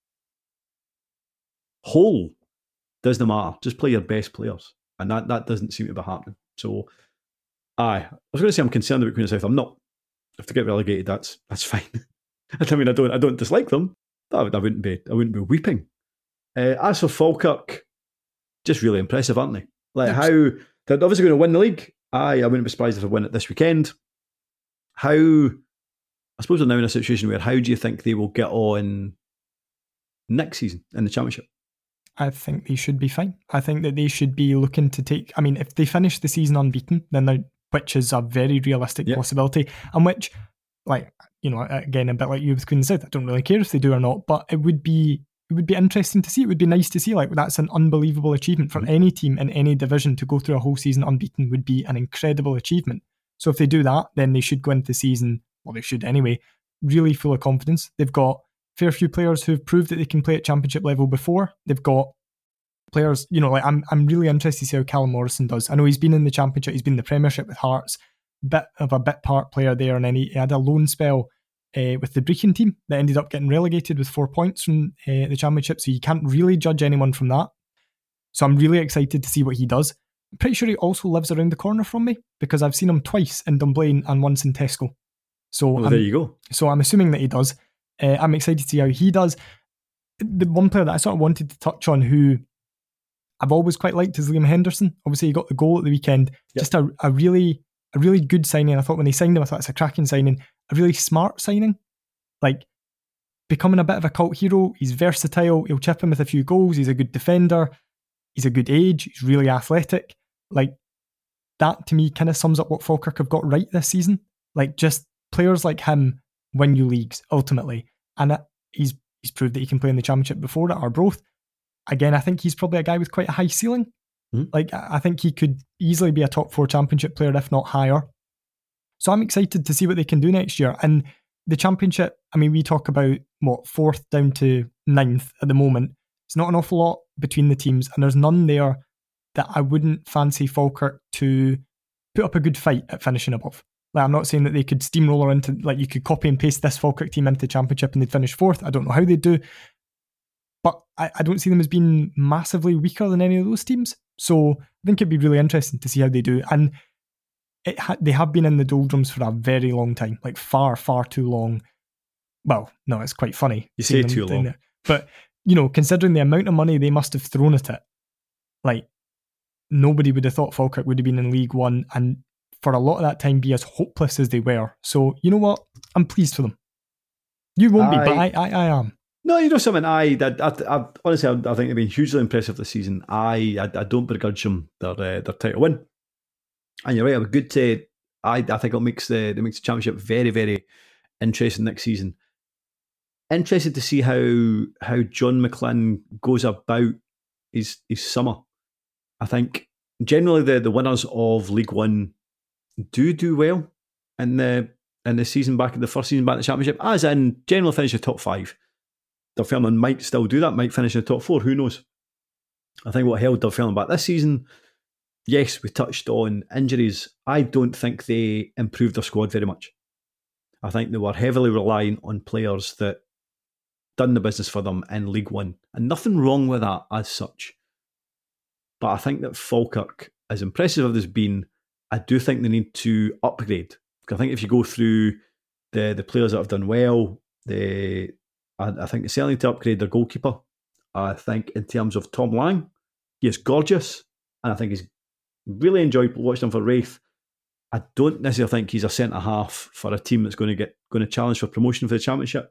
Speaker 6: hole, doesn't matter. Just play your best players. And that, that doesn't seem to be happening. So, aye. I was going to say I'm concerned about Queen of South. I'm not. If they get relegated, that's that's fine. I mean, I don't I don't dislike them. I, I wouldn't be I wouldn't be weeping. Uh, as for Falkirk, just really impressive, aren't they? Like yes. How they're obviously going to win the league. Aye, I wouldn't be surprised if they win it this weekend. How I suppose we're now in a situation where how do you think they will get on next season in the Championship?
Speaker 7: I think they should be fine. I think that they should be looking to take. I mean, if they finish the season unbeaten, then they're, which is a very realistic yep. possibility, and which, like, you know, again, a bit like you with Queen of the South, I don't really care if they do or not, but it would be it would be interesting to see. It would be nice to see. Like, that's an unbelievable achievement for mm-hmm. any team in any division to go through a whole season unbeaten would be an incredible achievement. So if they do that, then they should go into the season, well, they should anyway, really full of confidence. They've got a fair few players who've proved that they can play at Championship level before. They've got players, you know, like I'm I'm really interested to see how Callum Morrison does. I know he's been in the Championship, he's been in the Premiership with Hearts, bit of a bit part player there, and then he, he had a loan spell uh, with the Brechin team that ended up getting relegated with four points from uh, the Championship, so you can't really judge anyone from that. So I'm really excited to see what he does. I'm pretty sure he also lives around the corner from me because I've seen him twice in Dunblane and once in Tesco. So
Speaker 6: well, there you go.
Speaker 7: So I'm assuming that he does. Uh, I'm excited to see how he does. The one player that I sort of wanted to touch on who I've always quite liked is Liam Henderson. Obviously, he got the goal at the weekend. Yep. Just a, a really a really good signing. I thought when they signed him, I thought it's a cracking signing. A really smart signing. Like, becoming a bit of a cult hero. He's versatile. He'll chip in with a few goals. He's a good defender. He's a good age. He's really athletic. Like, that to me kind of sums up what Falkirk have got right this season. Like, just players like him win you leagues, ultimately. And it, he's he's proved that he can play in the Championship before at Arbroath. Again, I think he's probably a guy with quite a high ceiling. Mm-hmm. Like, I think he could easily be a top four Championship player, if not higher. So I'm excited to see what they can do next year. And the Championship, I mean, we talk about, what, fourth down to ninth at the moment. It's not an awful lot between the teams, and there's none there that I wouldn't fancy Falkirk to put up a good fight at finishing above. Like, I'm not saying that they could steamroller into, like, you could copy and paste this Falkirk team into the Championship and they'd finish fourth. I don't know how they'd do. But I, I don't see them as being massively weaker than any of those teams. So I think it'd be really interesting to see how they do. And it ha- they have been in the doldrums for a very long time, like far, far too long. Well, no, it's quite funny.
Speaker 6: You say
Speaker 7: seeing them
Speaker 6: too
Speaker 7: doing
Speaker 6: long.
Speaker 7: it. But, you know, considering the amount of money they must have thrown at it, like, nobody would have thought Falkirk would have been in League One and for a lot of that time be as hopeless as they were. So, you know what? I'm pleased for them. You won't
Speaker 6: I,
Speaker 7: be, but I, I, I am.
Speaker 6: No, you know something, I, I, I, I honestly, I, I think they've been hugely impressive this season. I, I, I don't begrudge them their, uh, their title win. And you're right, I'm good to, I, I think it makes the, it makes the championship very, very interesting next season. Interested to see how how John McLean goes about his his summer. I think generally the, the winners of League One do do well in the in the season back in the first season back in the championship, as in generally finish the top five. Dunfermline might still do that, might finish in the top four, who knows? I think what held Dunfermline back this season, yes, we touched on injuries. I don't think they improved their squad very much. I think they were heavily relying on players that done the business for them in League One. And nothing wrong with that as such. But I think that Falkirk, as impressive as they've been, I do think they need to upgrade. Because I think if you go through the, the players that have done well, the I, I think they certainly need to upgrade their goalkeeper. I think in terms of Tom Lang, he is gorgeous. And I think he's really enjoyed watching him for Wraith. I don't necessarily think he's a centre half for a team that's going to get going to challenge for promotion for the championship.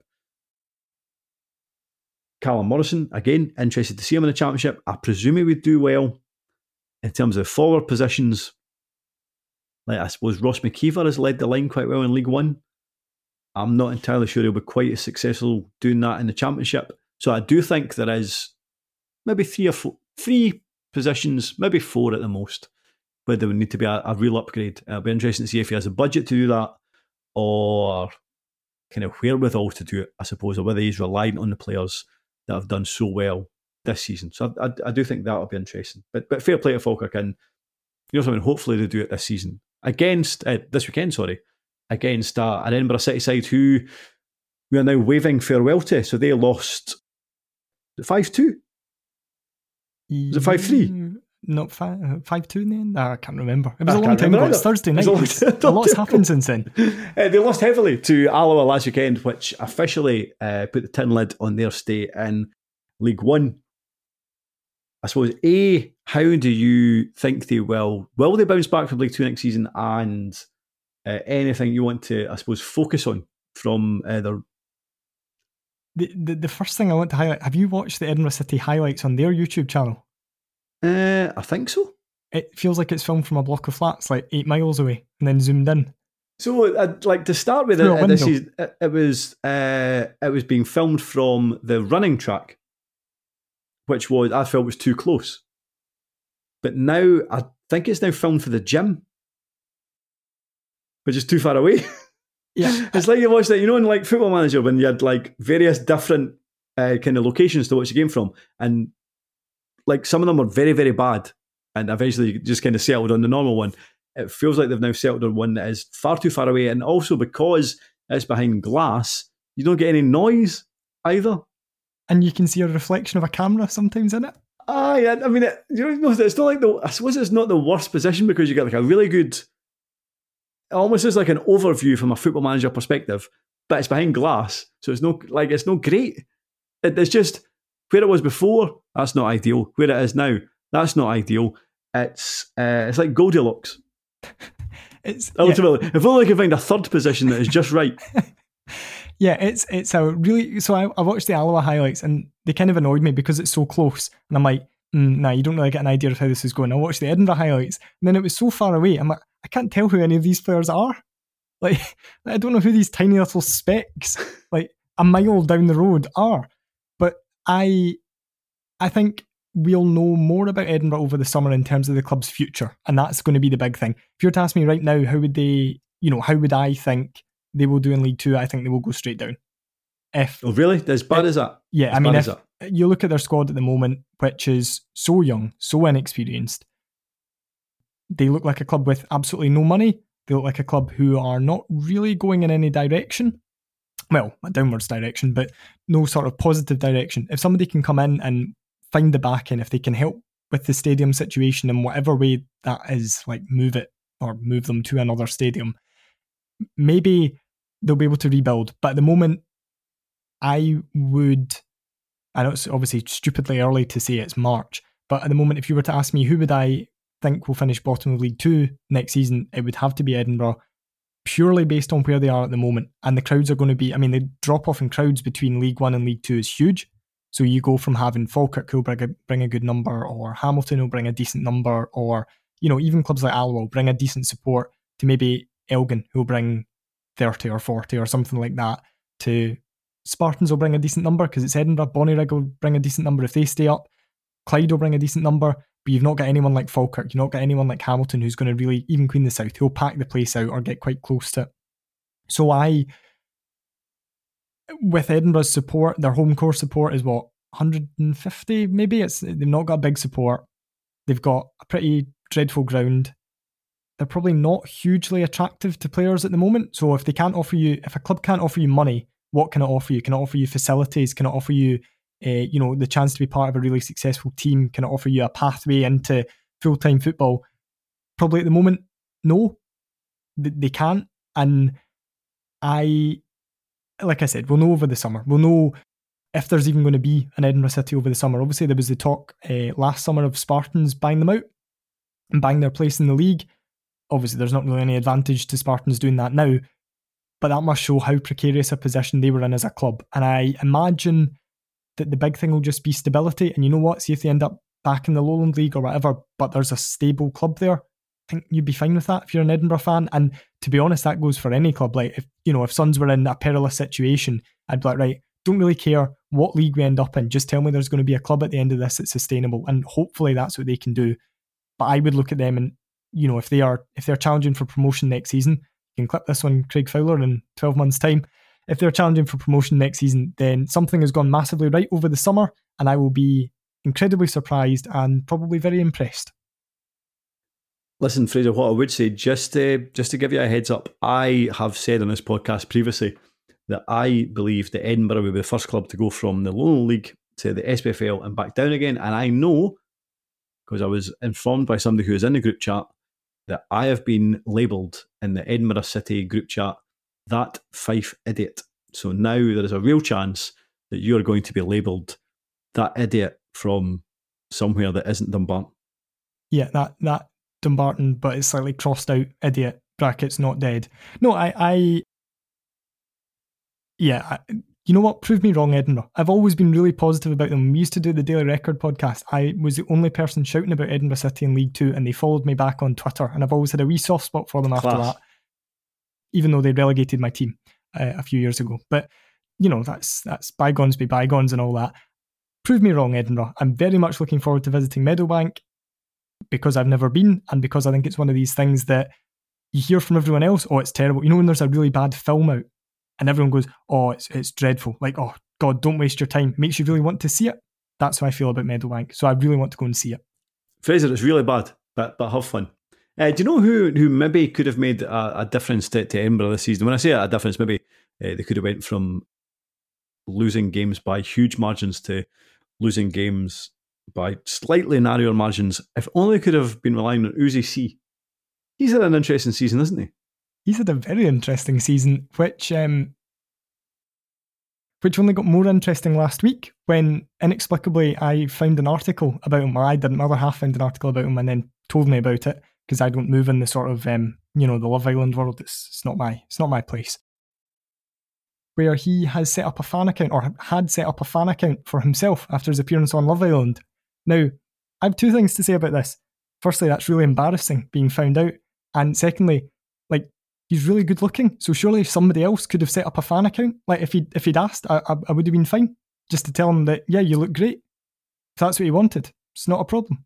Speaker 6: Callum Morrison, again, interested to see him in the championship. I presume he would do well in terms of forward positions. Like I suppose Ross McKeever has led the line quite well in League One. I'm not entirely sure he'll be quite as successful doing that in the championship. So I do think there is maybe three or four, three positions, maybe four at the most, where there would need to be a, a real upgrade. It'll be interesting to see if he has a budget to do that or kind of wherewithal to do it, I suppose, or whether he's relying on the players that have done so well this season. So I, I, I do think that'll be interesting. But but fair play to Falkirk, and you know something, hopefully they do it this season. Against, uh, this weekend, sorry, against uh, an Edinburgh City side who we are now waving farewell to. So they lost five two? Was it five three?
Speaker 7: Not five two in the end? I can't remember. It was
Speaker 6: I
Speaker 7: a long time ago. It's Thursday night.
Speaker 6: It's
Speaker 7: a lot's happened since then.
Speaker 6: Uh, they lost heavily to Alloa last weekend, which officially uh, put the tin lid on their stay in League One. I suppose, A, how do you think they will? Will they bounce back from League Two next season? And uh, anything you want to, I suppose, focus on from uh, their...
Speaker 7: The, the, the first thing I want to highlight, have you watched the Edinburgh City highlights on their YouTube channel?
Speaker 6: Uh, I think so.
Speaker 7: It feels like it's filmed from a block of flats, like eight miles away, and then zoomed in.
Speaker 6: So, uh, like to start with,
Speaker 7: Through a
Speaker 6: it, this
Speaker 7: window.
Speaker 6: is, it, it was uh, it was being filmed from the running track, which was I felt was too close. But now I think it's now filmed for the gym, which is too far away.
Speaker 7: Yeah,
Speaker 6: It's like you watched that, you know, in like Football Manager when you had like various different uh, kind of locations to watch the game from, and like some of them were very, very bad, and eventually you just kind of settled on the normal one. It feels like they've now settled on one that is far too far away, and also because it's behind glass, you don't get any noise either.
Speaker 7: and you can see a reflection of a camera sometimes in it.
Speaker 6: Ah, yeah. I mean, it, you know, it's not like the. I suppose it's not the worst position because you get like a really good. It almost is like an overview from a Football Manager perspective, but it's behind glass, so it's no like it's not great. It, it's just where it was before. That's not ideal. Where it is now, that's not ideal. It's uh, it's like Goldilocks.
Speaker 7: It's
Speaker 6: Ultimately, yeah. If only I can find a third position that is just right.
Speaker 7: Yeah, it's it's a really. So I, I watched the Alloa highlights and they kind of annoyed me because it's so close, and I'm like, mm, nah, you don't really get an idea of how this is going. I watched the Edinburgh highlights, and then it was so far away. I'm like, I can't tell who any of these players are. Like, I don't know who these tiny little specks, like a mile down the road, are. But I, I think we'll know more about Edinburgh over the summer in terms of the club's future, and that's going to be the big thing. If you were to ask me right now, how would they, you know, how would I think they will do in League Two? I think they will go straight down. If
Speaker 6: Oh, really? As bad as that?
Speaker 7: yeah,
Speaker 6: As
Speaker 7: I mean,
Speaker 6: bad
Speaker 7: if
Speaker 6: as that?
Speaker 7: you look at their squad at the moment, which is so young, so inexperienced, they look like a club with absolutely no money. They look like a club who are not really going in any direction. Well, a downwards direction, but no sort of positive direction. If somebody can come in and find the backing, if they can help with the stadium situation in whatever way that is, like move it or move them to another stadium, maybe they'll be able to rebuild. But at the moment, I would, I know it's obviously stupidly early to say it's March, but at the moment, if you were to ask me who would I think will finish bottom of League Two next season, it would have to be Edinburgh, purely based on where they are at the moment. And the crowds are going to be, I mean, the drop off in crowds between League One and League Two is huge. So you go from having Falkirk who'll bring a, bring a good number, or Hamilton will bring a decent number, or, you know, even clubs like Alloa will bring a decent support, to maybe Elgin who'll bring thirty or forty or something like that, to Spartans will bring a decent number because it's Edinburgh, Bonnyrigg will bring a decent number if they stay up, Clyde will bring a decent number, but you've not got anyone like Falkirk, you've not got anyone like Hamilton who's going to really, even Queen of the South, who'll pack the place out or get quite close to it. So I, with Edinburgh's support, their home core support is what, one hundred fifty maybe? It's they've not got big support. They've got a pretty dreadful ground. They're probably not hugely attractive to players at the moment. So if they can't offer you, if a club can't offer you money, what can it offer you? Can it offer you facilities? Can it offer you, uh, you know, the chance to be part of a really successful team? Can it offer you a pathway into full-time football? Probably at the moment, no, they can't. And I, like I said, we'll know over the summer. We'll know if there's even going to be an Edinburgh City over the summer. Obviously, there was the talk uh, last summer of Spartans buying them out and buying their place in the league. Obviously, there's not really any advantage to Spartans doing that now, but that must show how precarious a position they were in as a club. And I imagine that the big thing will just be stability. And you know what? See if they end up back in the Lowland League or whatever, but there's a stable club there. I think you'd be fine with that if you're an Edinburgh fan. And to be honest, that goes for any club. Like, if you know, if Suns were in a perilous situation, I'd be like, right, don't really care what league we end up in. Just tell me there's going to be a club at the end of this that's sustainable. And hopefully that's what they can do. But I would look at them and, you know, if they are, if they're challenging for promotion next season, you can clip this one, Craig Fowler, in twelve months' time. If they're challenging for promotion next season, then something has gone massively right over the summer, and I will be incredibly surprised and probably very impressed.
Speaker 6: Listen, Fraser, what I would say, just to, just to give you a heads up, I have said on this podcast previously that I believe that Edinburgh will be the first club to go from the Lowland League to the S P F L and back down again. And I know, because I was informed by somebody who was in the group chat, that I have been labelled in the Edinburgh City group chat that Fife idiot. So now there is a real chance that you are going to be labelled that idiot from somewhere that isn't Dumbarton.
Speaker 7: Yeah, that that Dumbarton, but it's slightly crossed out idiot, brackets not dead. No, I, I yeah, I, you know what? Prove me wrong, Edinburgh. I've always been really positive about them. We used to do the Daily Record podcast. I was the only person shouting about Edinburgh City in League Two, and they followed me back on Twitter, and I've always had a wee soft spot for them after
Speaker 6: Class.
Speaker 7: that, even though they relegated my team uh, a few years ago. But, you know, that's that's bygones be bygones and all that. Prove me wrong, Edinburgh. I'm very much looking forward to visiting Meadowbank because I've never been, and because I think it's one of these things that you hear from everyone else, oh, it's terrible. You know when there's a really bad film out, and everyone goes, oh, it's it's dreadful. Like, oh, God, don't waste your time. Makes you really want to see it. That's how I feel about Meadowbank. So I really want to go and see it.
Speaker 6: Fraser, it's really bad, but but have fun. Uh, do you know who who maybe could have made a, a difference to, to Edinburgh this season? When I say a difference, maybe uh, they could have went from losing games by huge margins to losing games by slightly narrower margins. If only could have been relying on Uzi C. He's had an interesting season, isn't he?
Speaker 7: He's had a very interesting season, which um, which only got more interesting last week when inexplicably I found an article about him, or I didn't, my other half found an article about him and then told me about it, because I don't move in the sort of, um, you know, the Love Island world. It's, it's not my it's not my place. Where he has set up a fan account, or had set up a fan account for himself after his appearance on Love Island. Now, I have two things to say about this. Firstly, that's really embarrassing being found out. And secondly, like, he's really good looking, so surely somebody else could have set up a fan account. Like, if he if he'd asked, I, I, I would have been fine, just to tell him that, yeah, you look great. If that's what he wanted, it's not a problem.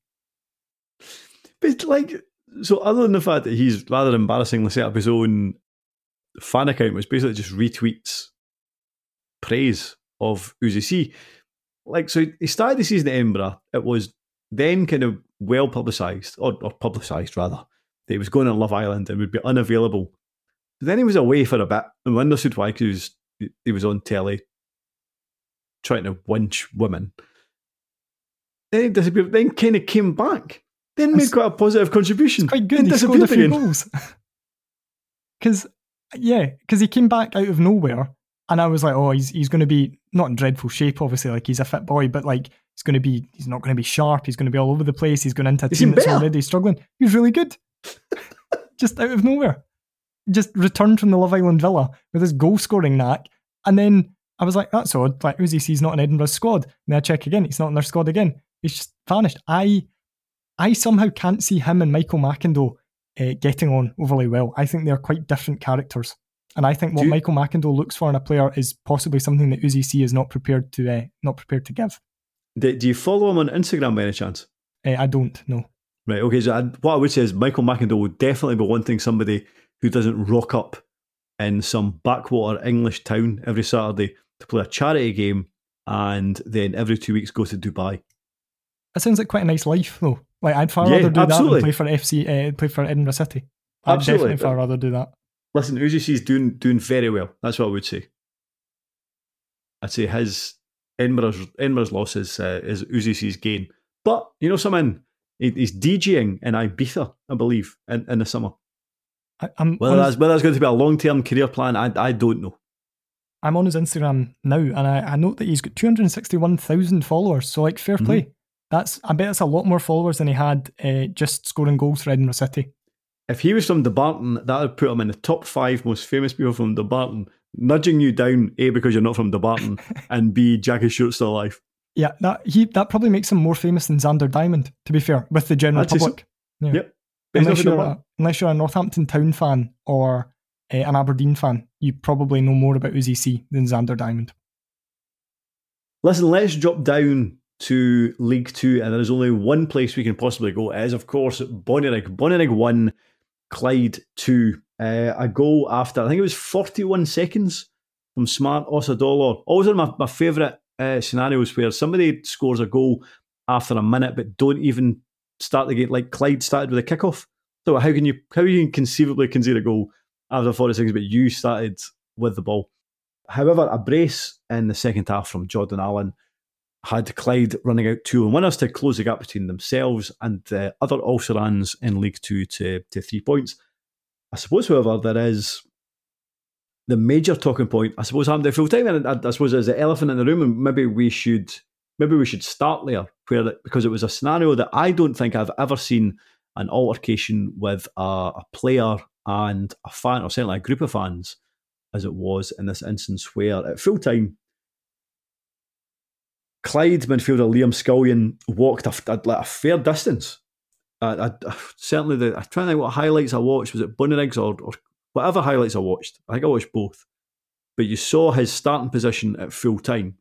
Speaker 6: But like, so other than the fact that he's rather embarrassingly set up his own fan account, which basically just retweets praise of Uzi C, like, so he started the season at Edinburgh. It was then kind of well publicised, or, or publicised rather, that he was going on Love Island and would be unavailable. But then he was away for a bit, and we understood why, because he was on telly trying to winch women. Then he disappeared, then kind of came back. then made quite a positive contribution.
Speaker 7: It's quite good.
Speaker 6: Then
Speaker 7: He scored a
Speaker 6: disappeared
Speaker 7: few
Speaker 6: again.
Speaker 7: goals. Because, yeah, because he came back out of nowhere, and I was like, oh, he's he's going to be not in dreadful shape, obviously, like he's a fit boy, but like he's going to be, he's not going to be sharp. He's going to be all over the place. He's going into a
Speaker 6: He's
Speaker 7: team
Speaker 6: been
Speaker 7: that's
Speaker 6: better.
Speaker 7: already struggling. He was really good, just out of nowhere. Just returned from the Love Island villa with his goal scoring knack, and then I was like, that's odd. Like Uzi C's not in Edinburgh's squad. And then I check again, he's not in their squad again. He's just vanished. I, I somehow can't see him and Michael McIndoe uh, getting on overly well. I think they're quite different characters. And I think what
Speaker 6: Do you-
Speaker 7: Michael McIndoe looks for in a player is possibly something that Uzi C is not prepared to uh, not prepared to give.
Speaker 6: Do, do you follow him on Instagram by any chance?
Speaker 7: Uh, I don't know.
Speaker 6: Right, okay, so I, what I would say is Michael McIndoe would definitely be wanting somebody who doesn't rock up in some backwater English town every Saturday to play a charity game and then every two weeks go to Dubai.
Speaker 7: That sounds like quite a nice life, though. Like I'd far
Speaker 6: Yeah,
Speaker 7: rather do
Speaker 6: absolutely.
Speaker 7: that than play for F C, uh, play for Edinburgh City. I'd
Speaker 6: Absolutely.
Speaker 7: definitely far rather do that.
Speaker 6: Listen, Uzi C's doing doing very well. That's what I would say. I'd say his Edinburgh's Edinburgh's loss is uh, is Uzi C's gain. But you know something, he, he's DJing in Ibiza, I believe, in, in the summer.
Speaker 7: I, I'm
Speaker 6: Whether
Speaker 7: on
Speaker 6: that's
Speaker 7: his,
Speaker 6: whether that's going to be a long term career plan, I I don't know.
Speaker 7: I'm on his Instagram now, and I, I note that he's got two hundred sixty-one thousand followers. So, like, fair play. That's I bet that's a lot more followers than he had uh, just scoring goals for Edinburgh City.
Speaker 6: If he was from Dumbarton, that would put him in the top five most famous people from Dumbarton, nudging you down, A, because you're not from Dumbarton, and B, Jackie Stewart's still alive.
Speaker 7: Yeah, that he that probably makes him more famous than Xander Diamond, to be fair, with the general
Speaker 6: I'd say so.
Speaker 7: public. Yeah.
Speaker 6: Yep. But he's
Speaker 7: Unless
Speaker 6: not from
Speaker 7: you're,
Speaker 6: Dumbarton.
Speaker 7: a, unless you're a Northampton Town fan or uh, an Aberdeen fan, you probably know more about Uzi C than Xander Diamond.
Speaker 6: Listen, let's drop down to League Two, and there is only one place we can possibly go. It is, of course, Bonnyrigg. Bonnyrigg one, Clyde two. Uh, a goal after, I think it was forty-one seconds from Smart Osadolor. Always one of my, my favourite uh, scenarios where somebody scores a goal after a minute but don't even start the game. Like Clyde started with a kickoff. So how can you how you can conceivably concede a goal after forty seconds, but you started with the ball? However, a brace in the second half from Jordan Allen had Clyde running out two and winners to close the gap between themselves and the other Ulcerans in League Two to, to three points. I suppose, however, there is the major talking point, I suppose, happened at full time, and I, I suppose there's the elephant in the room, and maybe we should maybe we should start there, where because it was a scenario that I don't think I've ever seen an altercation with a, a player and a fan, or certainly a group of fans, as it was in this instance, where at full time, Clyde midfielder Liam Scullion walked a, a, like a fair distance. Uh, I, I, certainly, the, I'm trying to think what highlights I watched. Was it Bonnyriggs or, or whatever highlights I watched? I think I watched both. But you saw his starting position at full time,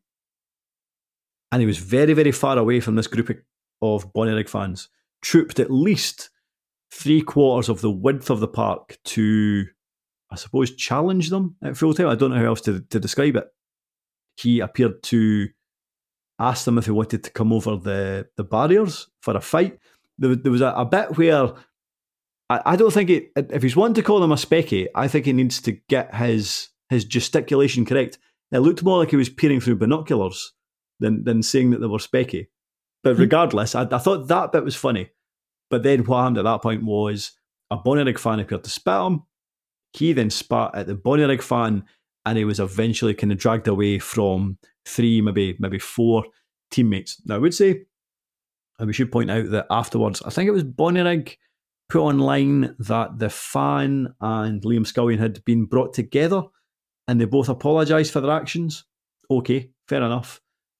Speaker 6: and he was very, very far away from this group of, of Bonnyrigg fans, trooped at least three quarters of the width of the park to, I suppose, challenge them at full time. I don't know how else to, to describe it. He appeared to ask them if he wanted to come over the, the barriers for a fight. There, there was a, a bit where I, I don't think it, if he's wanting to call them a specky, I think he needs to get his his gesticulation correct. It looked more like he was peering through binoculars than than saying that they were specky. But regardless, I, I thought that bit was funny. But then what happened at that point was a Bonnyrigg fan appeared to spit him. He then spat at the Bonnyrigg fan, and he was eventually kind of dragged away from three, maybe maybe four teammates. Now, I would say, and we should point out that afterwards, I think it was Bonnyrigg put online that the fan and Liam Scullion had been brought together, and they both apologised for their actions. Okay, fair enough.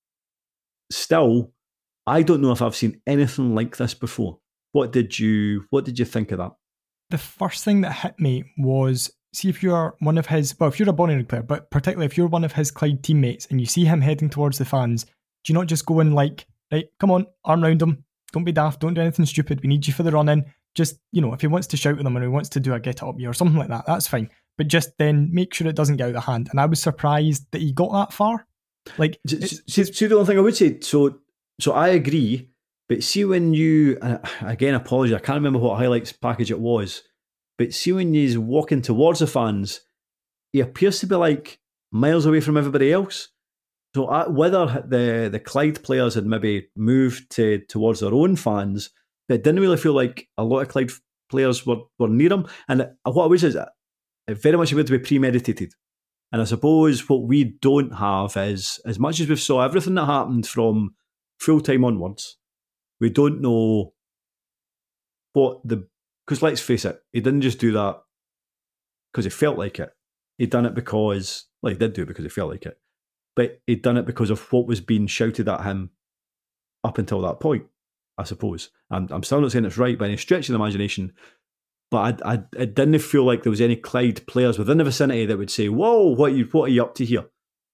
Speaker 6: Still, I don't know if I've seen anything like this before. What did you What did you think of that?
Speaker 7: The first thing that hit me was, see if you're one of his, well, if you're a Bonnyrigg player, but particularly if you're one of his Clyde teammates and you see him heading towards the fans, do you not just go in like, right, come on, arm round him, don't be daft, don't do anything stupid, we need you for the run-in. Just, you know, if he wants to shout at them or he wants to do a get up you or something like that, that's fine. But just then make sure it doesn't get out of hand. And I was surprised that he got that far. Like,
Speaker 6: See, see, see, the only thing I would say, so so I agree, but see when you, and again, apologies, I can't remember what highlights package it was, but see when he's walking towards the fans, he appears to be like miles away from everybody else. So uh, whether the, the Clyde players had maybe moved to towards their own fans, but it didn't really feel like a lot of Clyde players were, were near him. And what I wish is that it very much appeared to be premeditated. And I suppose what we don't have is, as much as we've saw everything that happened from full time onwards, we don't know what the, because let's face it, he didn't just do that because he felt like it. He'd done it because, well, he did do it because he felt like it, but he'd done it because of what was being shouted at him up until that point, I suppose. I'm, I'm still not saying it's right by any stretch of the imagination, but I, I, it didn't feel like there was any Clyde players within the vicinity that would say, whoa, what are you, what are you up to here?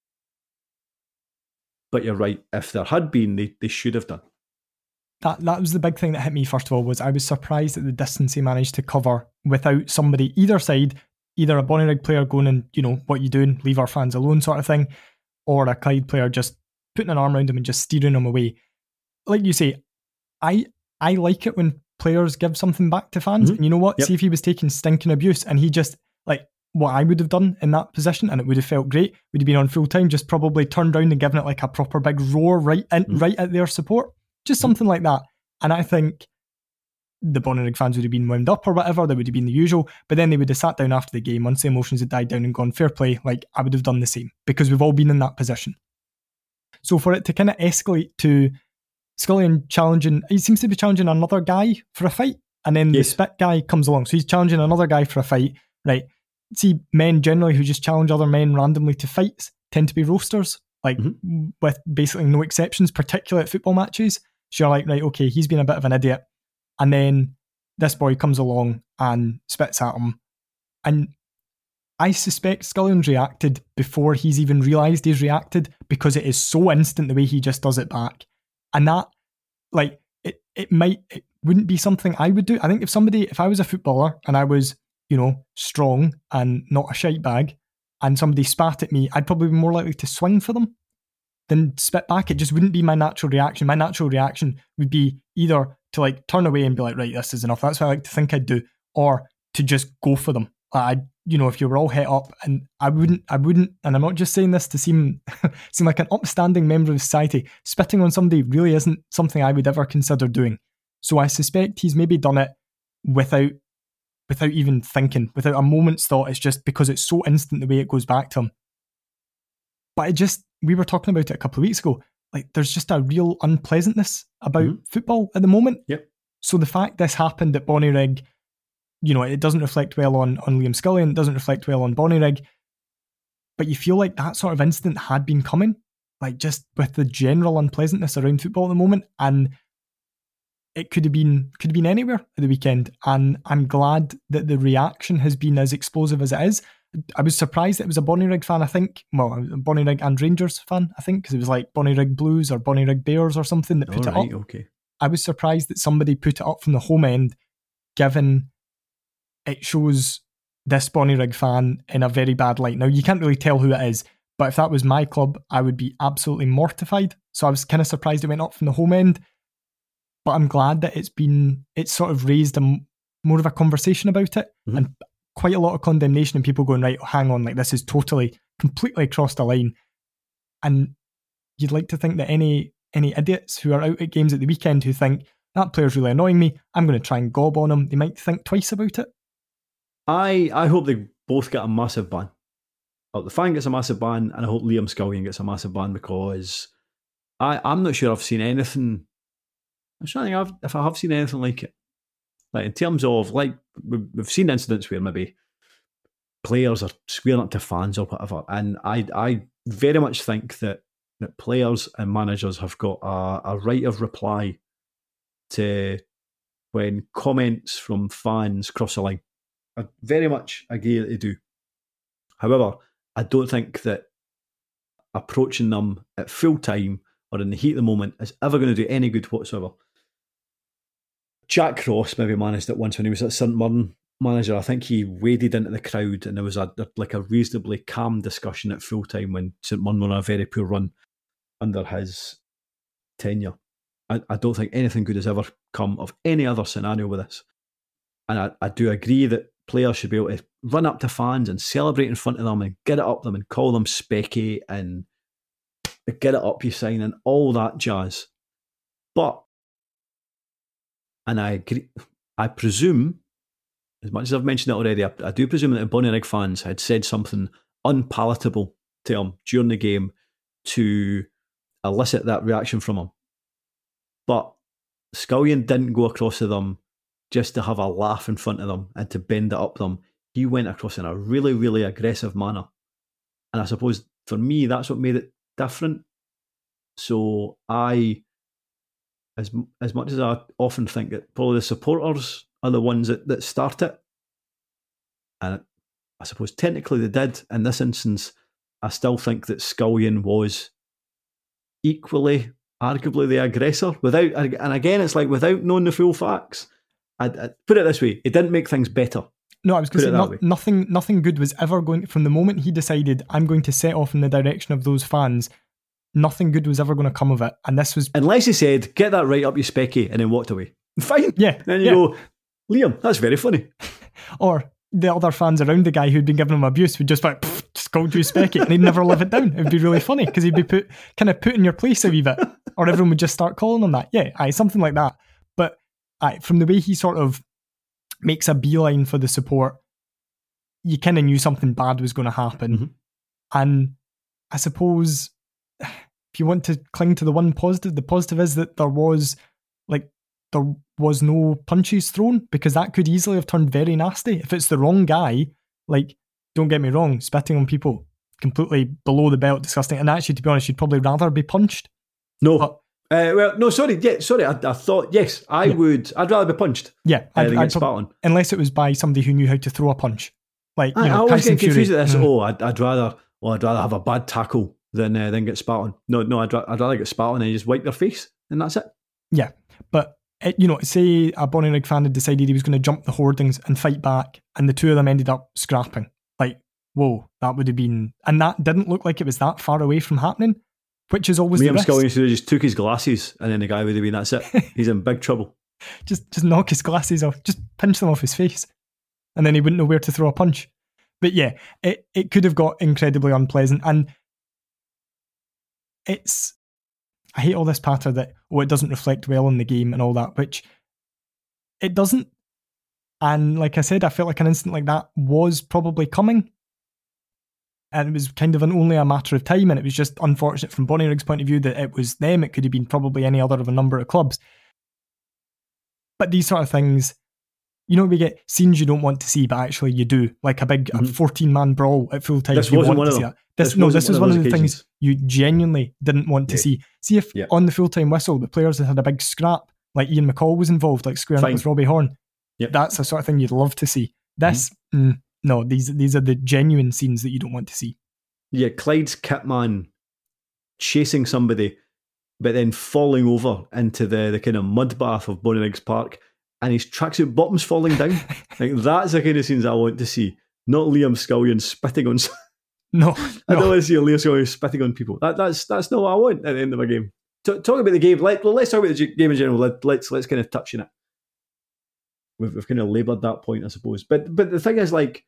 Speaker 6: But you're right, if there had been, they, they should have done.
Speaker 7: That that was the big thing that hit me, first of all, was I was surprised at the distance he managed to cover without somebody either side, either a Bonnyrigg player going and, you know, what you doing, leave our fans alone sort of thing, or a Clyde player just putting an arm around him and just steering him away. Like you say, I I like it when players give something back to fans. Mm-hmm. And you know what? Yep. See if he was taking stinking abuse and he just, like, what I would have done in that position, and it would have felt great, would have been on full time, just probably turned around and given it like a proper big roar right in, mm-hmm. right at their support. Just something like that. And I think the Bonnyrigg fans would have been wound up or whatever, that would have been the usual, but then they would have sat down after the game once the emotions had died down and gone, fair play, like I would have done the same, because we've all been in that position. So for it to kind of escalate to Scullion challenging, he seems to be challenging another guy for a fight, and then yes. the spit guy comes along, so he's challenging another guy for a fight, right? See, men generally who just challenge other men randomly to fights tend to be roasters, like mm-hmm. with basically no exceptions, particularly at football matches. So you're like, right, okay, he's been a bit of an idiot. And then this boy comes along and spits at him. And I suspect Scullion's reacted before he's even realised he's reacted, because it is so instant the way he just does it back. And that, like, it, it might, it wouldn't be something I would do. I think if somebody, if I was a footballer and I was, you know, strong and not a shite bag, and somebody spat at me, I'd probably be more likely to swing for them than spit back. It just wouldn't be my natural reaction. My natural reaction would be either to like turn away and be like, right, this is enough. That's what I like to think I'd do, or to just go for them. I, you know, if you were all het up, and I wouldn't, I wouldn't, and I'm not just saying this to seem seem like an upstanding member of society. Spitting on somebody really isn't something I would ever consider doing. So I suspect he's maybe done it without, without even thinking, without a moment's thought. It's just because it's so instant the way it goes back to him. But it just, we were talking about it a couple of weeks ago. Like, there's just a real unpleasantness about mm-hmm. football at the moment.
Speaker 6: Yep.
Speaker 7: So the fact this happened at Bonnyrigg, you know, it doesn't reflect well on, on Liam Scullion, it doesn't reflect well on Bonnyrigg, but you feel like that sort of incident had been coming, like just with the general unpleasantness around football at the moment, and it could have been could have been anywhere at the weekend. And I'm glad that the reaction has been as explosive as it is. I was surprised that it was a Bonnyrigg fan, I think. Well, a Bonnyrigg and Rangers fan, I think, because it was like Bonnyrigg Blues or Bonnyrigg Bears or something that put
Speaker 6: All
Speaker 7: it
Speaker 6: right,
Speaker 7: up.
Speaker 6: Okay.
Speaker 7: I was surprised that somebody put it up from the home end, given it shows this Bonnyrigg fan in a very bad light. Now, you can't really tell who it is, but if that was my club, I would be absolutely mortified. So I was kind of surprised it went up from the home end. But I'm glad that it's been, it's sort of raised a, more of a conversation about it, mm-hmm. and quite a lot of condemnation, and people going, right, hang on, like this is totally, completely crossed the line. And you'd like to think that any any idiots who are out at games at the weekend who think, that player's really annoying me, I'm going to try and gob on him, they might think twice about it.
Speaker 6: I, I hope they both get a massive ban. I hope the fan gets a massive ban, and I hope Liam Scullion gets a massive ban, because I, I'm not sure I've seen anything. I'm trying to think if I have seen anything like it. Like in terms of, like, we've seen incidents where maybe players are squaring up to fans or whatever, and I I very much think that, that players and managers have got a, a right of reply to when comments from fans cross a line. I very much agree that they do. However, I don't think that approaching them at full time or in the heat of the moment is ever going to do any good whatsoever. Jack Ross maybe managed it once when he was at St Mirren manager. I think he waded into the crowd, and there was a like a reasonably calm discussion at full time when St Mirren were on a very poor run under his tenure. I, I don't think anything good has ever come of any other scenario with this. And I, I do agree that players should be able to run up to fans and celebrate in front of them and get it up them and call them specky and get it up you sign and all that jazz. But And I agree. I presume, as much as I've mentioned it already, I, I do presume that the Bonnyrigg fans had said something unpalatable to him during the game to elicit that reaction from him. But Scullion didn't go across to them just to have a laugh in front of them and to bend it up them. He went across in a really, really aggressive manner. And I suppose for me, that's what made it different. So I, as as much as I often think that probably the supporters are the ones that, that start it, and I suppose technically they did in this instance, I still think that Scullion was equally, arguably the aggressor. Without, and again, it's like without knowing the full facts. I'd, I'd put it this way: it didn't make things better.
Speaker 7: No, I was going to say no, nothing. Nothing good was ever going from the moment he decided I'm going to set off in the direction of those fans. Nothing good was ever going to come of it, and this was
Speaker 6: unless he said, "Get that right up you specky," and then walked away. Fine,
Speaker 7: yeah.
Speaker 6: And then you
Speaker 7: yeah.
Speaker 6: go, Liam, that's very funny.
Speaker 7: Or the other fans around the guy who'd been giving him abuse would just be like, just called you specky, and he'd never live it down. It would be really funny because he'd be put kind of put in your place a wee bit, or everyone would just start calling him that. Yeah, aye, something like that. But aye, from the way he sort of makes a beeline for the support, you kind of knew something bad was going to happen.
Speaker 6: Mm-hmm.
Speaker 7: And I suppose if you want to cling to the one positive, the positive is that there was like there was no punches thrown, because that could easily have turned very nasty. If it's the wrong guy, like, don't get me wrong, spitting on people, completely below the belt, disgusting. And actually, to be honest, you'd probably rather be punched.
Speaker 6: No.
Speaker 7: But,
Speaker 6: uh, well, no, sorry, yeah, sorry. I, I thought, yes, I yeah. would, I'd rather be punched.
Speaker 7: Yeah.
Speaker 6: Uh,
Speaker 7: I'd,
Speaker 6: than
Speaker 7: I'd
Speaker 6: get spat on.
Speaker 7: Unless it was by somebody who knew how to throw a punch. Like, you
Speaker 6: I,
Speaker 7: know,
Speaker 6: I always
Speaker 7: Tyson
Speaker 6: get confused
Speaker 7: Fury.
Speaker 6: at this.
Speaker 7: Mm.
Speaker 6: Oh, I'd, I'd rather, well, I'd rather have a bad tackle than uh, than get spat on. No, no, I'd, I'd rather get spat on and just wipe their face, and that's it.
Speaker 7: Yeah, but it, you know, say a Bonnyrigg fan had decided he was going to jump the hoardings and fight back, and the two of them ended up scrapping. Like, whoa, that would have been, and that didn't look like it was that far away from happening, which is always
Speaker 6: Liam
Speaker 7: the risk.
Speaker 6: Scullion should have just took his glasses, and then the guy would have been, that's it. He's in big trouble.
Speaker 7: Just, just knock his glasses off, just pinch them off his face, and then he wouldn't know where to throw a punch. But yeah, it, it could have got incredibly unpleasant. And it's, I hate all this patter that, oh, it doesn't reflect well on the game and all that, which it doesn't. And like I said, I felt like an incident like that was probably coming. And it was kind of an only a matter of time. And it was just unfortunate from Bonnyrigg's point of view that it was them. It could have been probably any other of a number of clubs. But these sort of things, you know, we get scenes you don't want to see, but actually you do. Like a big mm-hmm. fourteen-man brawl at full time.
Speaker 6: This wasn't one of them.
Speaker 7: This,
Speaker 6: this
Speaker 7: no, this was one of the
Speaker 6: occasions.
Speaker 7: things you genuinely didn't want to
Speaker 6: yeah.
Speaker 7: see. See if yeah. on the full-time whistle, the players had had a big scrap, like Ian McCall was involved, like squaring up with Robbie Horn.
Speaker 6: Yep.
Speaker 7: That's the sort of thing you'd love to see. This, mm-hmm. mm, no, these these are the genuine scenes that you don't want to see.
Speaker 6: Yeah, Clyde's kitman chasing somebody, but then falling over into the, the kind of mud bath of Bonnyriggs Park, and his tracksuit bottoms falling down. Like, that's the kind of scenes I want to see. Not Liam Scullion spitting on.
Speaker 7: No,
Speaker 6: I
Speaker 7: no.
Speaker 6: don't want to see Liam Scullion spitting on people. That, that's that's not what I want at the end of a game. Talk, talk about the game. Let, well, let's talk about the game in general. Let, let's let's kind of touch on it. We've, we've kind of laboured that point, I suppose. But but the thing is, like,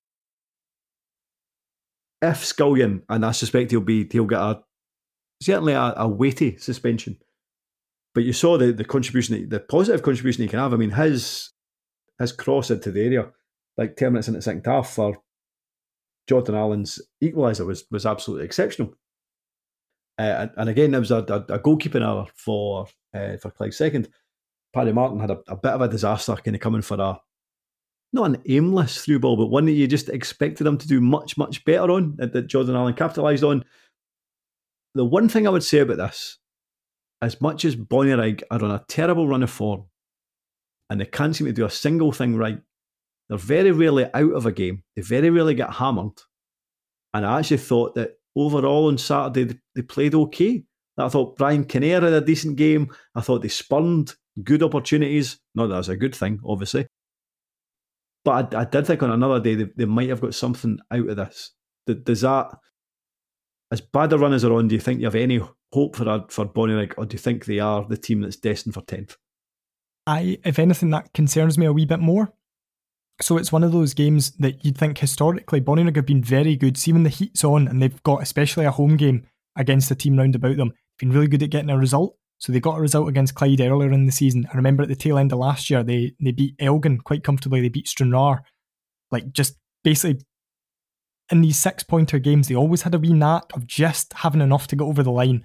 Speaker 6: if Scullion, and I suspect he'll be, he'll get a certainly a, a weighty suspension. But you saw the, the contribution, the positive contribution he can have. I mean, his his cross into the area, like ten minutes into the second half for Jordan Allen's equaliser was was absolutely exceptional. Uh, and, and again, there was a, a, a goalkeeping error for uh, for Clyde's second. Paddy Martin had a, a bit of a disaster, kind of coming for a not an aimless through ball, but one that you just expected him to do much much better on, that, that Jordan Allen capitalised on. The one thing I would say about this, as much as Bonnyrigg are on a terrible run of form and they can't seem to do a single thing right, they're very rarely out of a game. They very rarely get hammered. And I actually thought that overall on Saturday they, they played okay. I thought Brian Kinnear had a decent game. I thought they spurned good opportunities. Not that that's a good thing, obviously. But I, I did think on another day they, they might have got something out of this. Does that, as bad a run as they're on, do you think you have any hope for a, for Bonnyrigg, or do you think they are the team that's destined for tenth?
Speaker 7: I, if anything, that concerns me a wee bit more. So it's one of those games that you'd think historically Bonnyrigg have been very good. See when the heat's on and they've got especially a home game against a team round about them, been really good at getting a result. So they got a result against Clyde earlier in the season. I remember at the tail end of last year, they they beat Elgin quite comfortably. They beat Stranraer. Like, just basically, in these six-pointer games, they always had a wee knack of just having enough to get over the line.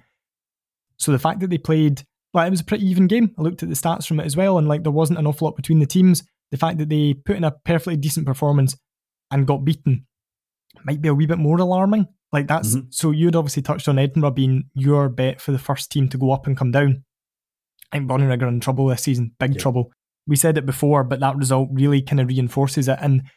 Speaker 7: So the fact that they played, well, it was a pretty even game. I looked at the stats from it as well, and like there wasn't an awful lot between the teams. The fact that they put in a perfectly decent performance and got beaten might be a wee bit more alarming. Like that's mm-hmm. So you'd obviously touched on Edinburgh being your bet for the first team to go up and come down. I think Bonnyrigg are in trouble this season, big yeah. trouble. We said it before, but that result really kind of reinforces it. And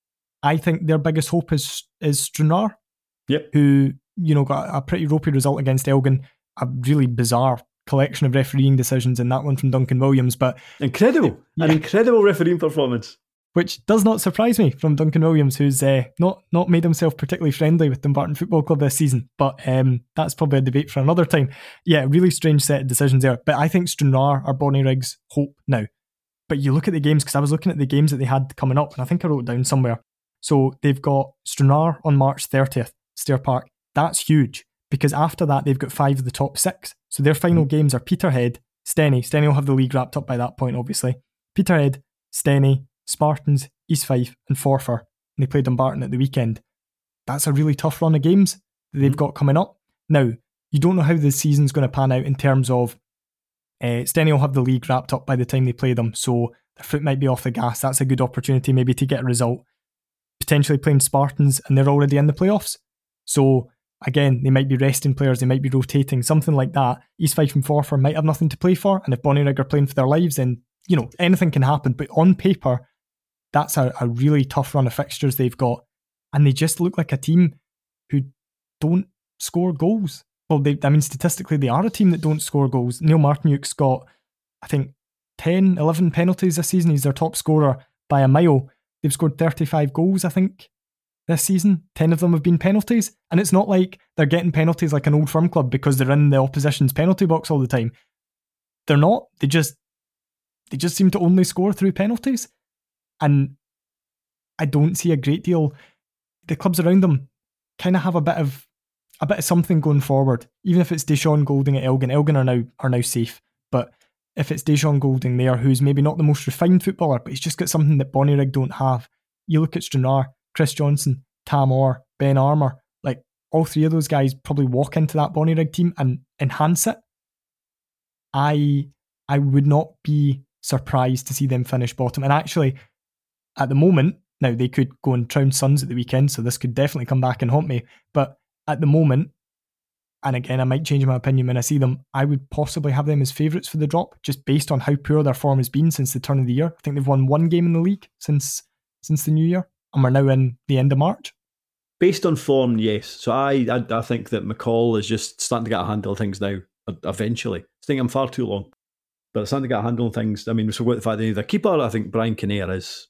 Speaker 7: I think their biggest hope is is Stranraer,
Speaker 6: yep.
Speaker 7: who, you know, got a pretty ropey result against Elgin, a really bizarre collection of refereeing decisions in that one from Duncan Williams. But
Speaker 6: incredible, yeah. an incredible refereeing performance.
Speaker 7: Which does not surprise me from Duncan Williams, who's uh, not not made himself particularly friendly with Dumbarton Football Club this season. But um, that's probably a debate for another time. Yeah, really strange set of decisions there. But I think Stranraer are Bonnyrigg's hope now. But you look at the games, because I was looking at the games that they had coming up, and I think I wrote it down somewhere. So they've got Stranraer on March thirtieth, Stair Park. That's huge, because after that they've got five of the top six. So their final mm. games are Peterhead, Steny. Steny will have the league wrapped up by that point, obviously. Peterhead, Steny, Spartans, East Fife and Forfar, and they play Dumbarton at the weekend. That's a really tough run of games that they've mm. got coming up. Now, you don't know how the season's going to pan out in terms of uh, Steny will have the league wrapped up by the time they play them, so their foot might be off the gas. That's a good opportunity maybe to get a result. Potentially playing Spartans, and they're already in the playoffs. So again, they might be resting players, they might be rotating, something like that. East Fife and Forfar might have nothing to play for, and if Bonnyrigg are playing for their lives, then, you know, anything can happen. But on paper, that's a, a really tough run of fixtures they've got. And they just look like a team who don't score goals. Well, they, I mean, statistically, they are a team that don't score goals. Neil Martinuke's got, I think, ten, eleven penalties this season. He's their top scorer by a mile. They've scored thirty-five goals, I think, this season. ten of them have been penalties. And it's not like they're getting penalties like an Old Firm club because they're in the opposition's penalty box all the time. They're not. They just, they just seem to only score through penalties. And I don't see a great deal. The clubs around them kind of have a bit of a bit of something going forward. Even if it's Deshaun Golding at Elgin, Elgin are now are now safe. But if it's Deshaun Golding there, who's maybe not the most refined footballer, but he's just got something that Bonnyrigg don't have. You look at Stranraer, Chris Johnson, Tam Orr, Ben Armour, like all three of those guys probably walk into that Bonnyrigg team and enhance it. I I would not be surprised to see them finish bottom. And actually, at the moment, now they could go and trounce Suns at the weekend, so this could definitely come back and haunt me. But at the moment, and again, I might change my opinion when I see them, I would possibly have them as favourites for the drop, just based on how poor their form has been since the turn of the year. I think they've won one game in the league since since the new year, and we're now in the end of March.
Speaker 6: Based on form, yes. So I I, I think that McCall is just starting to get a handle of things now, eventually. I think I'm far too long, but it's starting to get a handle on things. I mean, we spoke about the fact that either keeper, I think Brian Kinnear is...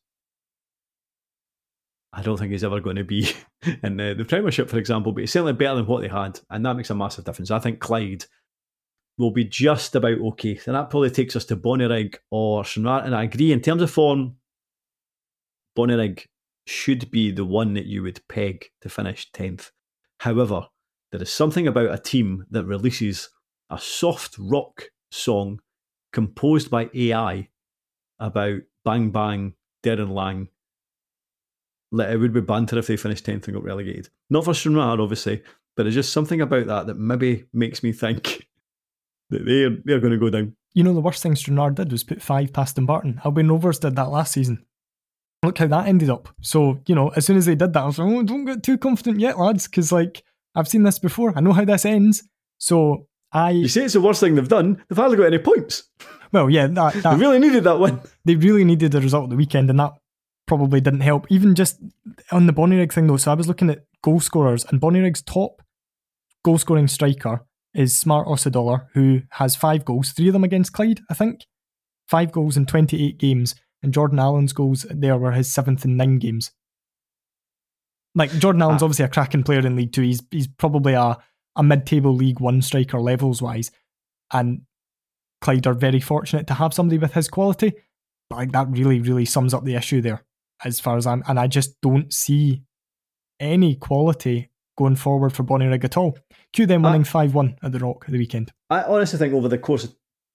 Speaker 6: I don't think he's ever going to be in the, the Premiership, for example, but he's certainly better than what they had, and that makes a massive difference. I think Clyde will be just about okay, and that probably takes us to Bonnyrigg or Stranraer, and I agree, in terms of form, Bonnyrigg should be the one that you would peg to finish tenth. However, there is something about a team that releases a soft rock song composed by A I about Bang Bang, Darren Lang. It would be banter if they finished tenth and got relegated. Not for Stranraer, obviously, but there's just something about that that maybe makes me think that they're, they're going to go down.
Speaker 7: You know, the worst thing Stranraer did was put five past Dumbarton. Albion Rovers did that last season. Look how that ended up. So, you know, as soon as they did that, I was like, oh, don't get too confident yet, lads, because, like, I've seen this before. I know how this ends. So, I...
Speaker 6: You say it's the worst thing they've done. They've hardly got any points.
Speaker 7: Well, yeah, that... that
Speaker 6: they really needed that one.
Speaker 7: They really needed the result of the weekend, and that probably didn't help. Even just on the Bonnyrigg thing, though, so I was looking at goal scorers, and Bonnyrigg's top goal-scoring striker is Smart Osadollar, who has five goals, three of them against Clyde, I think. Five goals in twenty-eight games, and Jordan Allen's goals there were his seventh in nine games. Like, Jordan Allen's ah. obviously a cracking player in League Two. He's he's probably a, a mid-table League One striker levels-wise, and Clyde are very fortunate to have somebody with his quality. But like, that really, really sums up the issue there, as far as I'm, and I just don't see any quality going forward for Bonnyrigg at all. Cue them winning five one at the Rock at the weekend.
Speaker 6: I honestly think over the course of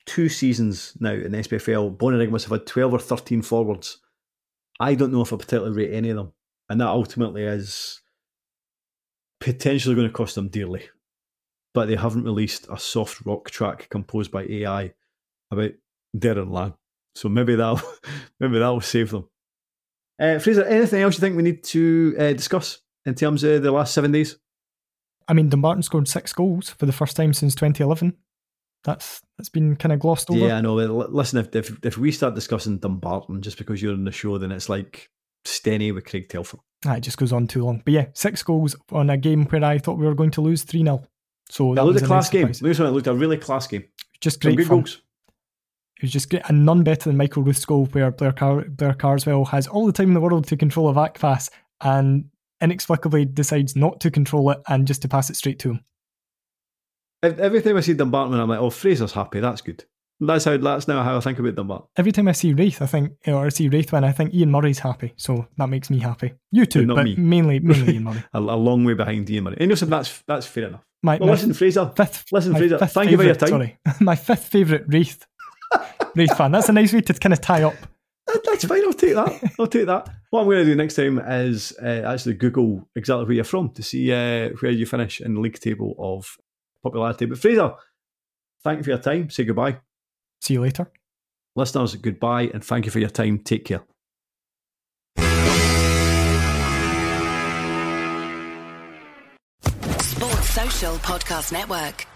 Speaker 6: two seasons now in the S P F L, Bonnyrigg must have had twelve or thirteen forwards. I don't know if I particularly rate any of them. And that ultimately is potentially going to cost them dearly. But they haven't released a soft rock track composed by A I about Darren Lang. So maybe that'll, maybe that'll save them. Uh, Fraser, anything else you think we need to uh, discuss in terms of the last seven days?
Speaker 7: I mean, Dumbarton scored six goals for the first time since twenty eleven. That's that's been kind of glossed over.
Speaker 6: Yeah, I know. Listen, if, if if we start discussing Dumbarton just because you're on the show, then it's like Steny with Craig Telford.
Speaker 7: Ah, it just goes on too long. But yeah, six goals on a game where I thought we were going to lose three nil. So
Speaker 6: That
Speaker 7: that
Speaker 6: looked
Speaker 7: was
Speaker 6: a
Speaker 7: a
Speaker 6: class
Speaker 7: nice
Speaker 6: game.
Speaker 7: surprise.
Speaker 6: It looked a really class game.
Speaker 7: Just
Speaker 6: Some
Speaker 7: great
Speaker 6: good
Speaker 7: fun.
Speaker 6: goals.
Speaker 7: It was just great, and none better than Michael Ruth's goal, where Blair, Car- Blair Carswell has all the time in the world to control a V A C pass and inexplicably decides not to control it and just to pass it straight to him.
Speaker 6: Every time I see Dumbarton, I'm like, oh, Fraser's happy. That's good. That's how. That's now how I think about Dumbarton.
Speaker 7: Every time I see Wraith, I think, or I see Wraith win, I think Ian Murray's happy, so that makes me happy. You too,
Speaker 6: Not
Speaker 7: but
Speaker 6: me.
Speaker 7: mainly mainly Ian Murray.
Speaker 6: a, a long way behind Ian Murray. And listen, that's that's fair enough.
Speaker 7: My,
Speaker 6: Well,
Speaker 7: my
Speaker 6: listen, Fraser.
Speaker 7: fifth,
Speaker 6: Listen,
Speaker 7: my
Speaker 6: Fraser.
Speaker 7: fifth
Speaker 6: Thank you for your
Speaker 7: favourite-
Speaker 6: time.
Speaker 7: Sorry, my fifth favourite Wraith Wraith fan. That's a nice way to kind of tie up.
Speaker 6: That- That's fine. I'll take that. I'll take that. What I'm going to do next time is uh, actually Google exactly where you're from to see uh, where you finish in the league table of popularity. But Fraser, thank you for your time. Say goodbye.
Speaker 7: See you later.
Speaker 6: Listeners, goodbye, and thank you for your time. Take care.
Speaker 9: Sports Social Podcast Network.